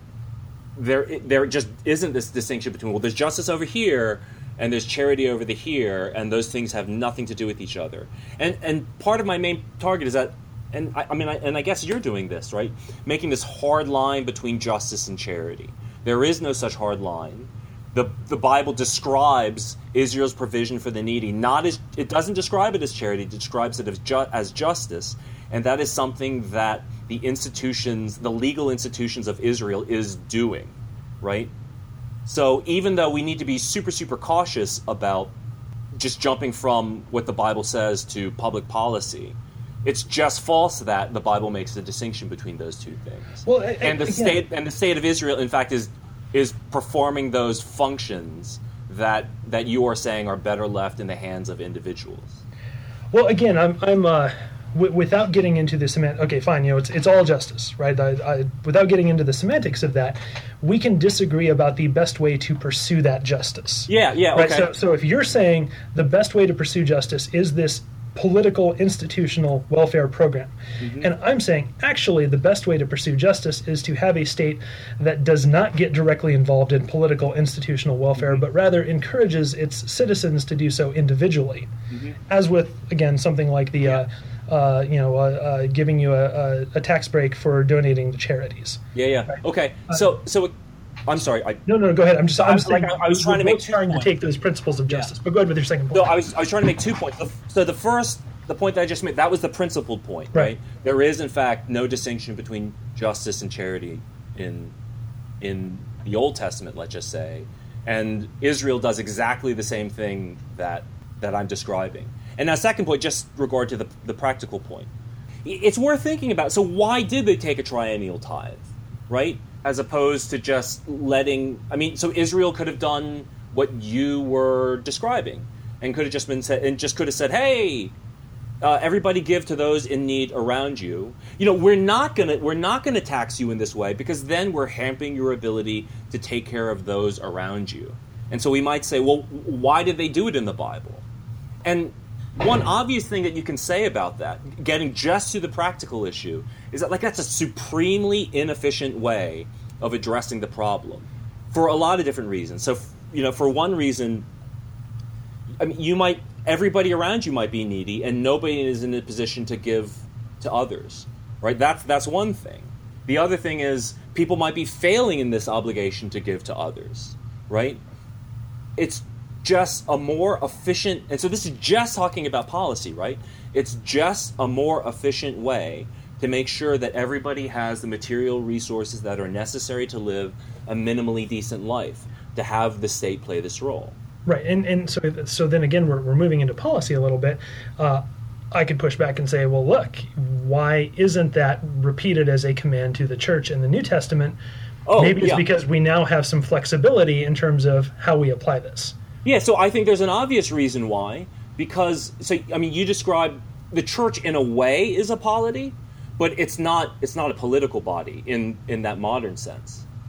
just isn't this distinction between, well, there's justice over here and there's charity over here, and those things have nothing to do with each other. And part of my main target is that, and I guess you're doing this, right? Making this hard line between justice and charity. There is no such hard line. The Bible describes Israel's provision for the needy, it doesn't describe it as charity, it describes it as justice, and that is something that the legal institutions of Israel is doing, right? So even though we need to be super, super cautious about just jumping from what the Bible says to public policy, it's just false that the Bible makes a distinction between those two things. Well, the state of Israel, in fact, is performing those functions that you are saying are better left in the hands of individuals. Well, again, I'm without getting into the okay, fine, it's all justice, right? Without getting into the semantics of that, we can disagree about the best way to pursue that justice. Yeah, right? Okay. So if you're saying the best way to pursue justice is this political institutional welfare program, and I'm saying actually the best way to pursue justice is to have a state that does not get directly involved in political institutional welfare, but rather encourages its citizens to do so individually, as with, again, something like the giving you a tax break for donating to charities. Yeah. Right? Okay. So I'm sorry. No, go ahead. I'm saying I was trying to make 2 points. To take those principles of justice, but go ahead with your second point. No, I was trying to make 2 points. So the point that I just made, that was the principled point, right? There is, in fact, no distinction between justice and charity in the Old Testament, let's just say, and Israel does exactly the same thing that I'm describing. And now, second point, just regard to the practical point. It's worth thinking about. So why did they take a triennial tithe, right? As opposed to just so Israel could have done what you were describing, and could have just been said, and just could have said, "Hey, everybody give to those in need around you." We're not gonna tax you in this way, because then we're hampering your ability to take care of those around you. And so we might say, well, why did they do it in the Bible? And one obvious thing that you can say about that, getting just to the practical issue, is that that's a supremely inefficient way of addressing the problem for a lot of different reasons. So, for one reason, everybody around you might be needy, and nobody is in a position to give to others, right? That's one thing. The other thing is people might be failing in this obligation to give to others, right? It's just a more efficient, and so this is just talking about policy, right? It's just a more efficient way to make sure that everybody has the material resources that are necessary to live a minimally decent life, to have the state play this role. Right, and so then again, we're moving into policy a little bit. I could push back and say, well, look, why isn't that repeated as a command to the church in the New Testament? Maybe it's because we now have some flexibility in terms of how we apply this. Yeah, so I think there's an obvious reason why, because, you describe the church in a way is a polity, but it's not a political body in that modern sense.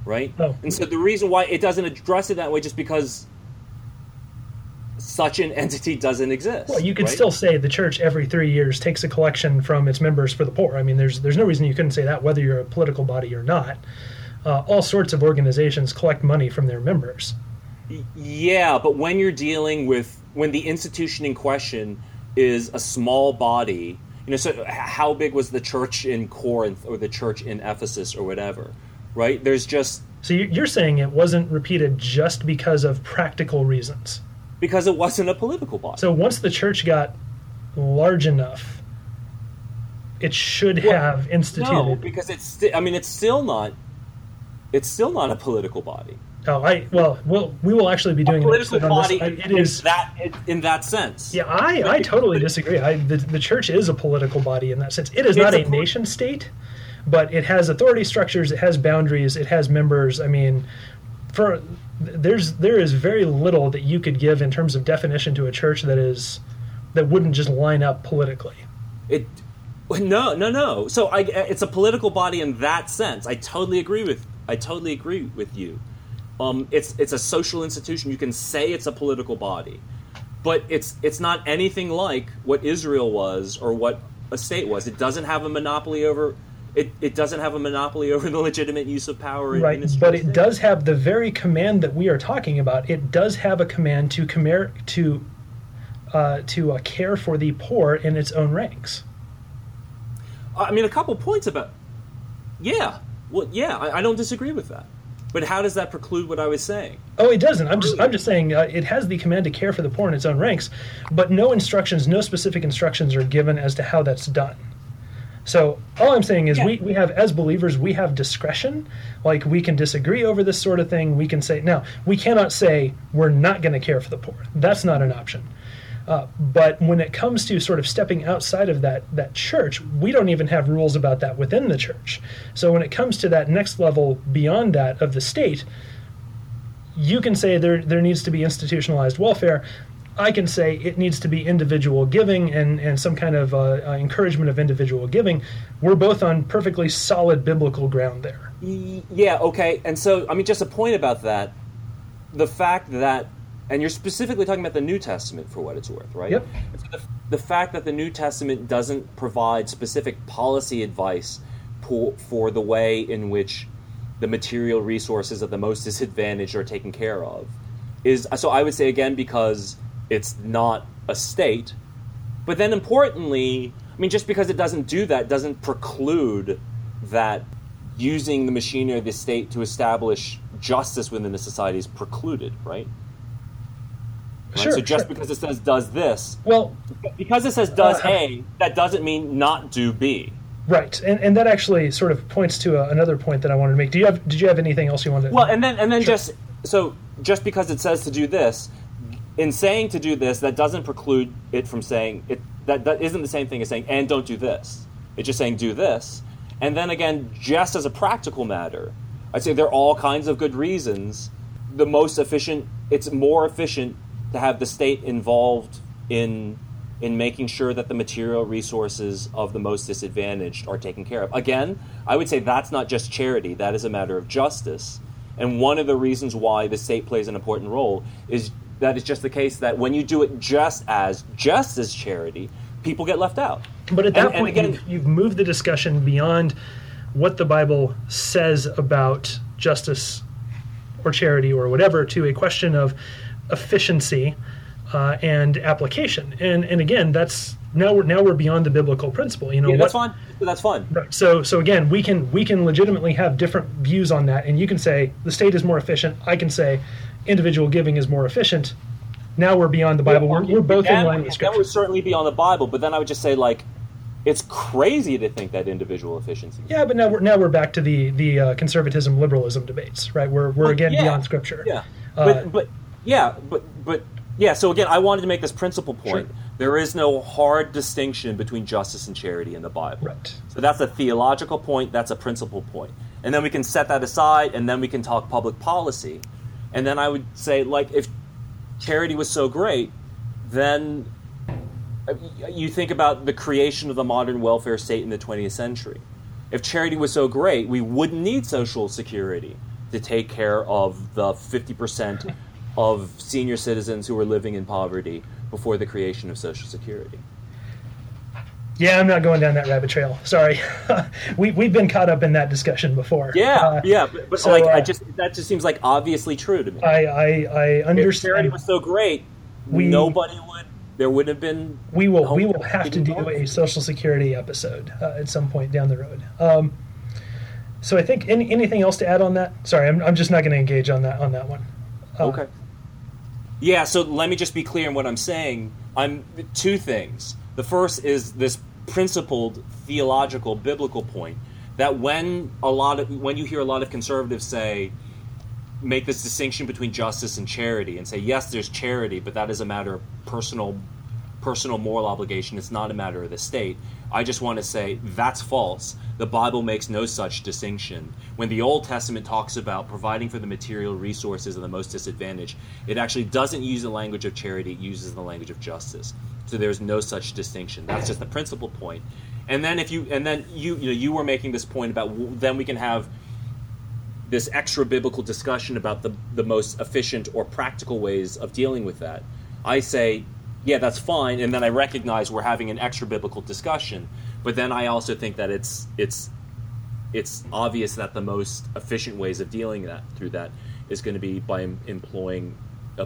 right? Oh. And so the reason why it doesn't address it that way just because such an entity doesn't exist. Well, you could right? still say the church every 3 years takes a collection from its members for the poor. I mean, there's no reason you couldn't say that, whether you're a political body or not. All sorts of organizations collect money from their members. Yeah, but when you're dealing with, when the institution in question is a small body, so how big was the church in Corinth or the church in Ephesus or whatever, right? There's just... So you're saying it wasn't repeated just because of practical reasons? Because it wasn't a political body. So once the church got large enough, it should have instituted... No, because it's still not a political body. Oh, we will actually be doing a political body. It is in that sense. Yeah, I totally disagree. The church is a political body in that sense. It is not a nation state, but it has authority structures. It has boundaries. It has members. I mean, there is very little that you could give in terms of definition to a church that wouldn't just line up politically. No. So it's a political body in that sense. I totally agree with you. It's a social institution. You can say it's a political body, but it's not anything like what Israel was or what a state was. It doesn't have a monopoly over. It doesn't have a monopoly over the legitimate use of power. Right, but it does have the very command that we are talking about. It does have a command to care for the poor in its own ranks. I mean, a couple points about. Yeah, well, yeah, I don't disagree with that. But how does that preclude what I was saying? Oh, it doesn't. I'm just saying it has the command to care for the poor in its own ranks, but no specific instructions are given as to how that's done. So all I'm saying is we have, as believers, we have discretion. Like, we can disagree over this sort of thing. We can say, now, we cannot say we're not going to care for the poor. That's not an option. But when it comes to sort of stepping outside of that church, we don't even have rules about that within the church. So when it comes to that next level beyond that of the state, you can say there needs to be institutionalized welfare. I can say it needs to be individual giving and some kind of encouragement of individual giving. We're both on perfectly solid biblical ground there. Yeah, okay. And so, I mean, just a point about that, the fact that, and you're specifically talking about the New Testament for what it's worth, right? Yep. The fact that the New Testament doesn't provide specific policy advice for the way in which the material resources of the most disadvantaged are taken care of is, so I would say, again, because it's not a state. But then importantly, I mean, just because it doesn't do that doesn't preclude that using the machinery of the state to establish justice within the society is precluded, right? Sure, so just because it says does this, well, because it says does A, that doesn't mean not do B. Right, and that actually sort of points to another point that I wanted to make. Did you have anything else you wanted to? Well, and then Sure. just because it says to do this, in saying to do this, that doesn't preclude it from saying it. That isn't the same thing as saying and don't do this. It's just saying do this. And then again, just as a practical matter, I'd say there are all kinds of good reasons. It's more efficient to have the state involved in making sure that the material resources of the most disadvantaged are taken care of. Again, I would say that's not just charity, that is a matter of justice. And one of the reasons why the state plays an important role is that it's just the case that when you do it just as charity, people get left out. But at that point, again, you've moved the discussion beyond what the Bible says about justice or charity or whatever to a question of efficiency and application. And again, that's now we're beyond the biblical principle. That's fine. That's fine. Right. So again, we can legitimately have different views on that, and you can say the state is more efficient. I can say individual giving is more efficient. Now we're beyond the Bible. We're both in line with Scripture. That would certainly be on the Bible, but then I would just say, like, it's crazy to think that individual efficiency. Yeah, but now we're back to the conservatism liberalism debates, right? We're beyond Scripture. Yeah, but So again, I wanted to make this principal point. Sure. There is no hard distinction between justice and charity in the Bible. Right. So that's a theological point. That's a principal point, and then we can set that aside, and then we can talk public policy. And then I would say, like, if charity was so great, then you think about the creation of the modern welfare state in the 20th century. If charity was so great, we wouldn't need Social Security to take care of the 50% of senior citizens who were living in poverty before the creation of Social Security. Yeah, I'm not going down that rabbit trail. Sorry. We've been caught up in that discussion before. Yeah, but so, that just seems like obviously true to me. I understand. If charity was so great, there wouldn't have been. We will have to do a Social Security episode at some point down the road. So I think anything else to add on that? Sorry, I'm just not going to engage on that one. Okay. Yeah, so let me just be clear in what I'm saying. Two things. The first is this principled theological biblical point that when you hear a lot of conservatives make this distinction between justice and charity and say, yes, there's charity, but that is a matter of personal moral obligation. It's not a matter of the state. I just want to say that's false. The Bible makes no such distinction. When the Old Testament talks about providing for the material resources of the most disadvantaged, it actually doesn't use the language of charity, it uses the language of justice. So there's no such distinction. That's just the principal point. And then you were making this point about then we can have this extra biblical discussion about the most efficient or practical ways of dealing with that. I say, yeah, that's fine, and then I recognize we're having an extra biblical discussion. But then I also think that it's obvious that the most efficient ways of dealing through that is going to be by employing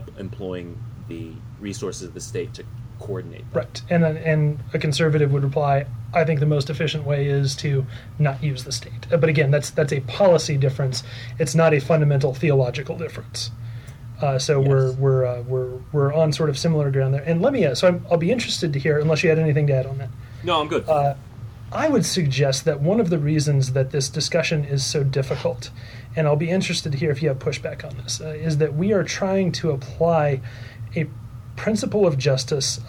the resources of the state to coordinate that. Right, and a conservative would reply, I think the most efficient way is to not use the state. But again, that's a policy difference. It's not a fundamental theological difference. So yes. We're on sort of similar ground there. And let me I'll be interested to hear, unless you had anything to add on that. No, I'm good. I would suggest that one of the reasons that this discussion is so difficult, and I'll be interested to hear if you have pushback on this, is that we are trying to apply a principle of justice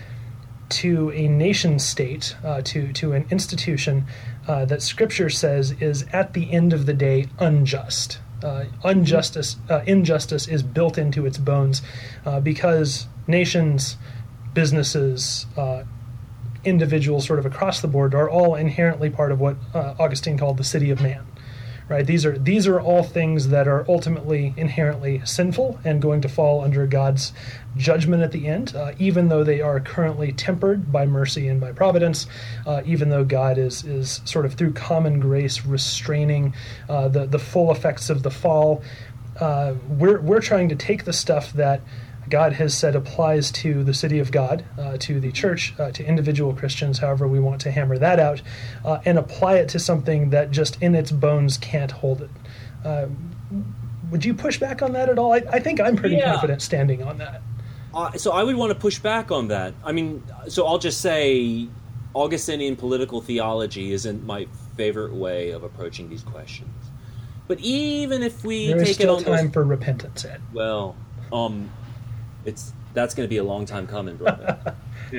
to a nation state, to an institution that Scripture says is at the end of the day unjust. Injustice is built into its bones because nations, businesses, individuals sort of across the board are all inherently part of what Augustine called the city of man. Right? These are all things that are ultimately inherently sinful and going to fall under God's judgment at the end, even though they are currently tempered by mercy and by providence, even though God is sort of through common grace restraining the full effects of the fall. We're trying to take the stuff that God has said applies to the city of God, to the church, to individual Christians, however we want to hammer that out, and apply it to something that just in its bones can't hold it. Would you push back on that at all? I think I'm pretty confident standing on that. So I would want to push back on that. I mean, so I'll just say Augustinian political theology isn't my favorite way of approaching these questions. But even if we take it on... There is still time for repentance, Ed. Well, that's going to be a long time coming, brother.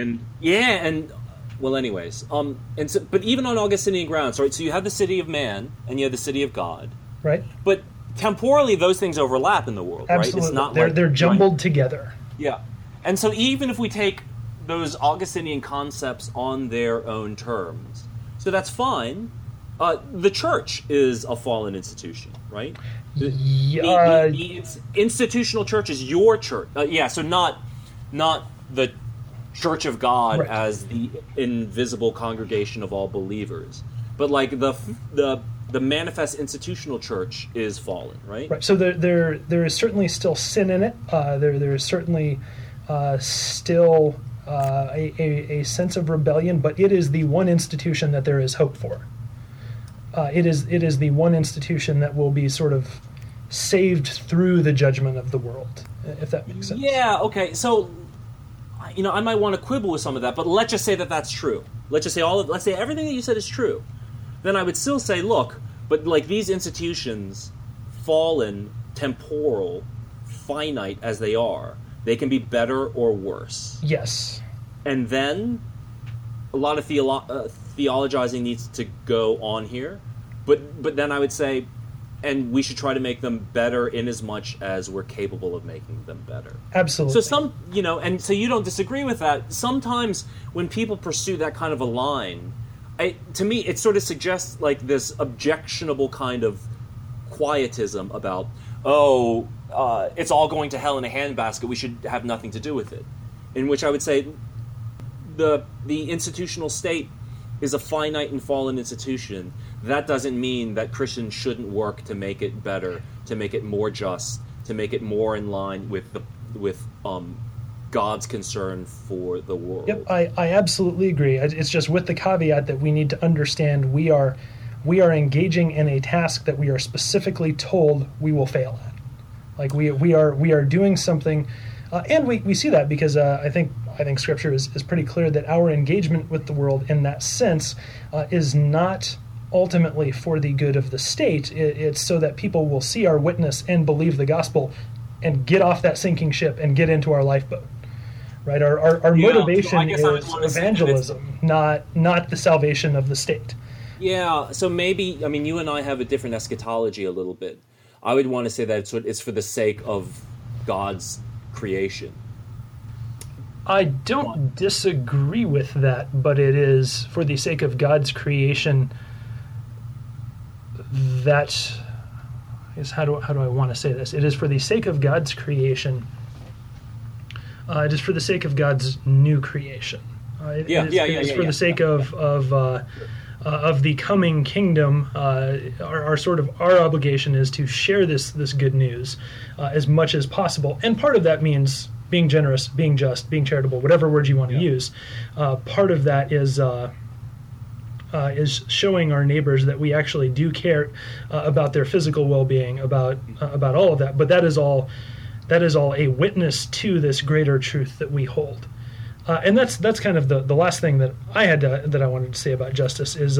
Anyways, but even on Augustinian grounds, right? So you have the city of man and you have the city of God, right? But temporally, those things overlap in the world, absolutely. Right? It's not they're jumbled together. Yeah, and so even if we take those Augustinian concepts on their own terms, so that's fine. The church is a fallen institution, right? The institutional church is your church. So not the Church of God, right, as the invisible congregation of all believers, but like the manifest institutional church is fallen, right? Right. So there is certainly still sin in it. There is certainly still a sense of rebellion, but it is the one institution that there is hope for. It is the one institution that will be sort of saved through the judgment of the world, if that makes sense. Yeah, okay. So, I might want to quibble with some of that, but let's just say that that's true. Let's say everything that you said is true. Then I would still say, look, but like these institutions, fallen, temporal, finite as they are, they can be better or worse. Yes. And then a lot of theologizing needs to go on here, but then I would say, and we should try to make them better in as much as we're capable of making them better. Absolutely. So and so you don't disagree with that. Sometimes when people pursue that kind of a line, to me it sort of suggests like this objectionable kind of quietism about, it's all going to hell in a handbasket, we should have nothing to do with it. In which I would say the institutional state is a finite and fallen institution. That doesn't mean that Christians shouldn't work to make it better, to make it more just, to make it more in line with God's concern for the world. Yep, I absolutely agree. It's just with the caveat that we need to understand we are engaging in a task that we are specifically told we will fail at. Like we are doing something, and we see that because I think Scripture is pretty clear that our engagement with the world in that sense is not ultimately for the good of the state. It's so that people will see our witness and believe the gospel and get off that sinking ship and get into our lifeboat. Right? Our motivation is evangelism, not the salvation of the state. Yeah, so maybe, you and I have a different eschatology a little bit. I would want to say that it's for the sake of God's creation. I don't disagree with that, but it is for the sake of God's creation. That is, how do I want to say this? It is for the sake of God's creation. It is for the sake of God's new creation. It is for the sake of the coming kingdom. Our obligation is to share this good news as much as possible, and part of that means being generous, being just, being charitable, whatever word you want to use. Part of that is showing our neighbors that we actually do care about their physical well-being, about all of that. But that is all a witness to this greater truth that we hold. And that's kind of the last thing that I wanted to say about justice is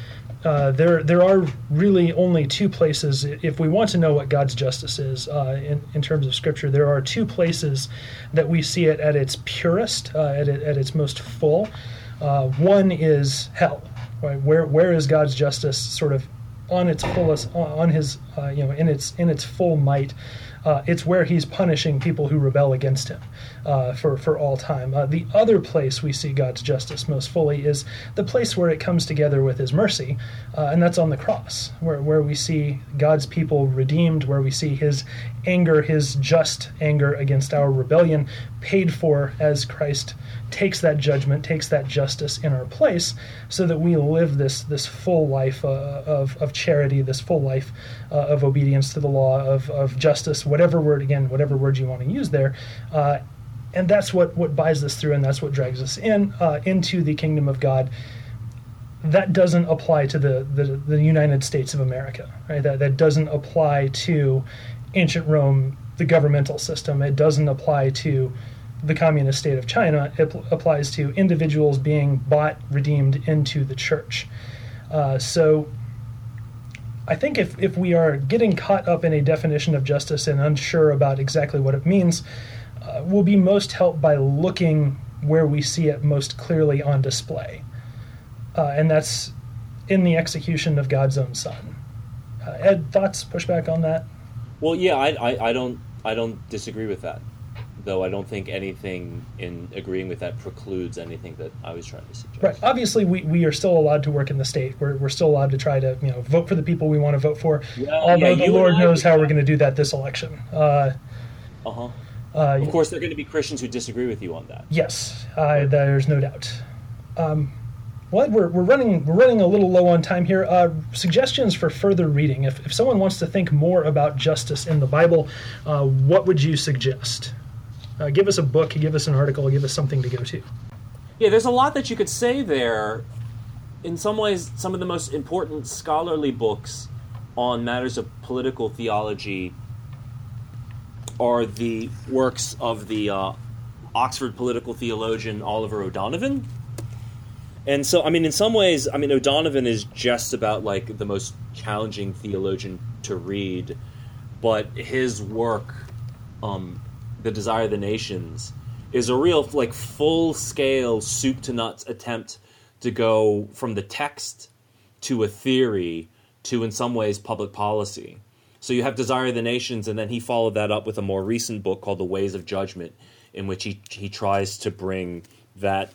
there are really only two places, if we want to know what God's justice is in terms of Scripture, there are two places that we see it at its purest, at its most full. One is hell, right? Where is God's justice sort of on its fullest, on his in its full might? It's where he's punishing people who rebel against him for all time. The other place we see God's justice most fully is the place where it comes together with his mercy, and that's on the cross, where we see God's people redeemed, where we see his anger, his just anger against our rebellion, paid for as Christ takes that judgment, takes that justice in our place, so that we live this full life of charity, this full life of obedience to the law, of justice, whatever word you want to use there. And that's what buys us through, and that's what drags us into the kingdom of God. That doesn't apply to the United States of America, right? That doesn't apply to ancient Rome, the governmental system. It doesn't apply to the communist state of China. It applies to individuals being bought, redeemed into the church. So I think if we are getting caught up in a definition of justice and unsure about exactly what it means, we'll be most helped by looking where we see it most clearly on display. And that's in the execution of God's own Son. Ed, thoughts, pushback on that? Well, yeah, I don't disagree with that, though I don't think anything in agreeing with that precludes anything that I was trying to suggest. Right. Obviously, we are still allowed to work in the state. We're still allowed to try to vote for the people we want to vote for. Although the Lord knows how we're going to do that this election. Of course, there are going to be Christians who disagree with you on that. Yes, there's no doubt. We're running a little low on time here. Suggestions for further reading. If someone wants to think more about justice in the Bible, what would you suggest? Give us a book, give us an article, give us something to go to. Yeah, there's a lot that you could say there. In some ways, some of the most important scholarly books on matters of political theology are the works of the Oxford political theologian Oliver O'Donovan. And so, in some ways, O'Donovan is just about, the most challenging theologian to read, but his work, The Desire of the Nations, is a real, full-scale, soup-to-nuts attempt to go from the text to a theory to, in some ways, public policy. So you have Desire of the Nations, and then he followed that up with a more recent book called The Ways of Judgment, in which he tries to bring that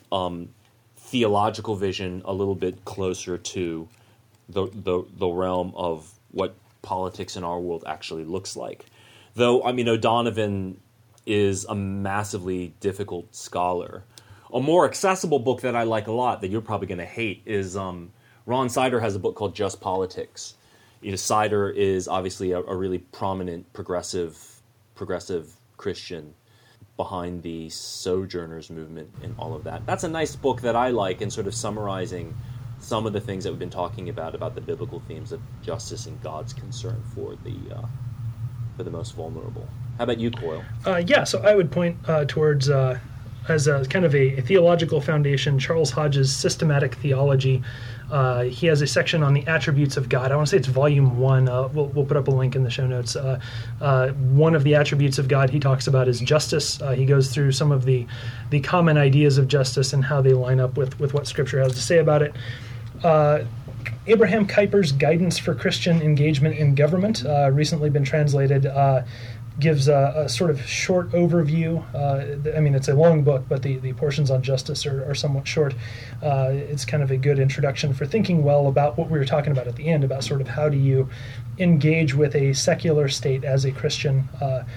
theological vision a little bit closer to the realm of what politics in our world actually looks like. Though, I mean, O'Donovan is a massively difficult scholar. A more accessible book that I like a lot that you're probably going to hate is Ron Sider has a book called Just Politics. Sider is obviously a really prominent progressive Christian behind the Sojourners movement and all of that. That's a nice book that I like in sort of summarizing some of the things that we've been talking about the biblical themes of justice and God's concern for the most vulnerable. How about you, Coyle? So I would point towards, as a kind of a theological foundation, Charles Hodge's Systematic Theology. He has a section on the attributes of God. I want to say it's volume 1. We'll put up a link in the show notes. One of the attributes of God he talks about is justice. He goes through some of the common ideas of justice and how they line up with what Scripture has to say about it. Abraham Kuyper's Guidance for Christian Engagement in Government, recently been translated, gives a sort of short overview. I mean, it's a long book, but the portions on justice are somewhat short. It's kind of a good introduction for thinking well about what we were talking about at the end, about sort of how do you engage with a secular state as a Christian.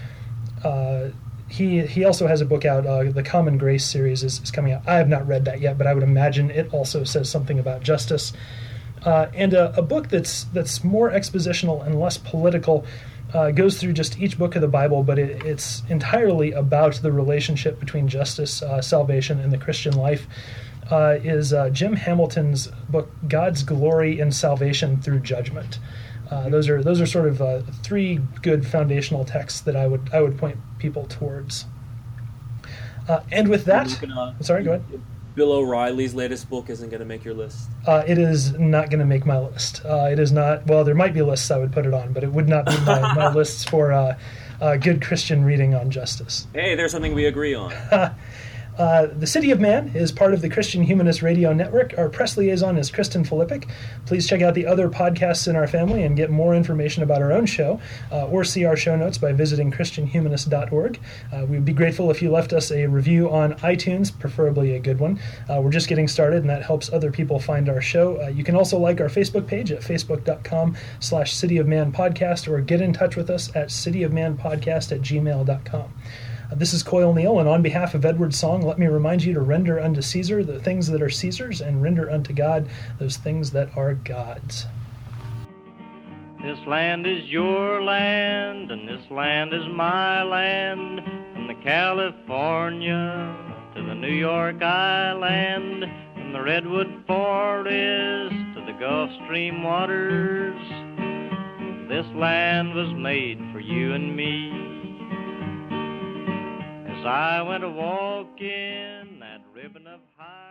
He also has a book out, the Common Grace series is coming out. I have not read that yet, but I would imagine it also says something about justice. And a book that's more expositional and less political, goes through just each book of the Bible, but it's entirely about the relationship between justice, salvation, and the Christian life, is Jim Hamilton's book, God's Glory in Salvation Through Judgment. Those are sort of 3 good foundational texts that I would point people towards. And with that, sorry, go ahead. Bill O'Reilly's latest book isn't going to make your list? It is not going to make my list. It is not. Well, there might be lists I would put it on, but it would not be my lists for good Christian reading on justice. Hey, there's something we agree on. The City of Man is part of the Christian Humanist Radio Network. Our press liaison is Kristen Filippic. Please check out the other podcasts in our family and get more information about our own show, or see our show notes by visiting christianhumanist.org. We'd be grateful if you left us a review on iTunes, preferably a good one. We're just getting started, and that helps other people find our show. You can also like our Facebook page at facebook.com/City of Man Podcast, or get in touch with us at cityofmanpodcast@gmail.com. This is Coyle Neal, and on behalf of Edward Song, let me remind you to render unto Caesar the things that are Caesar's, and render unto God those things that are God's. This land is your land, and this land is my land, from the California to the New York Island, from the Redwood Forest to the Gulf Stream waters. This land was made for you and me. As I went a-walking that ribbon of high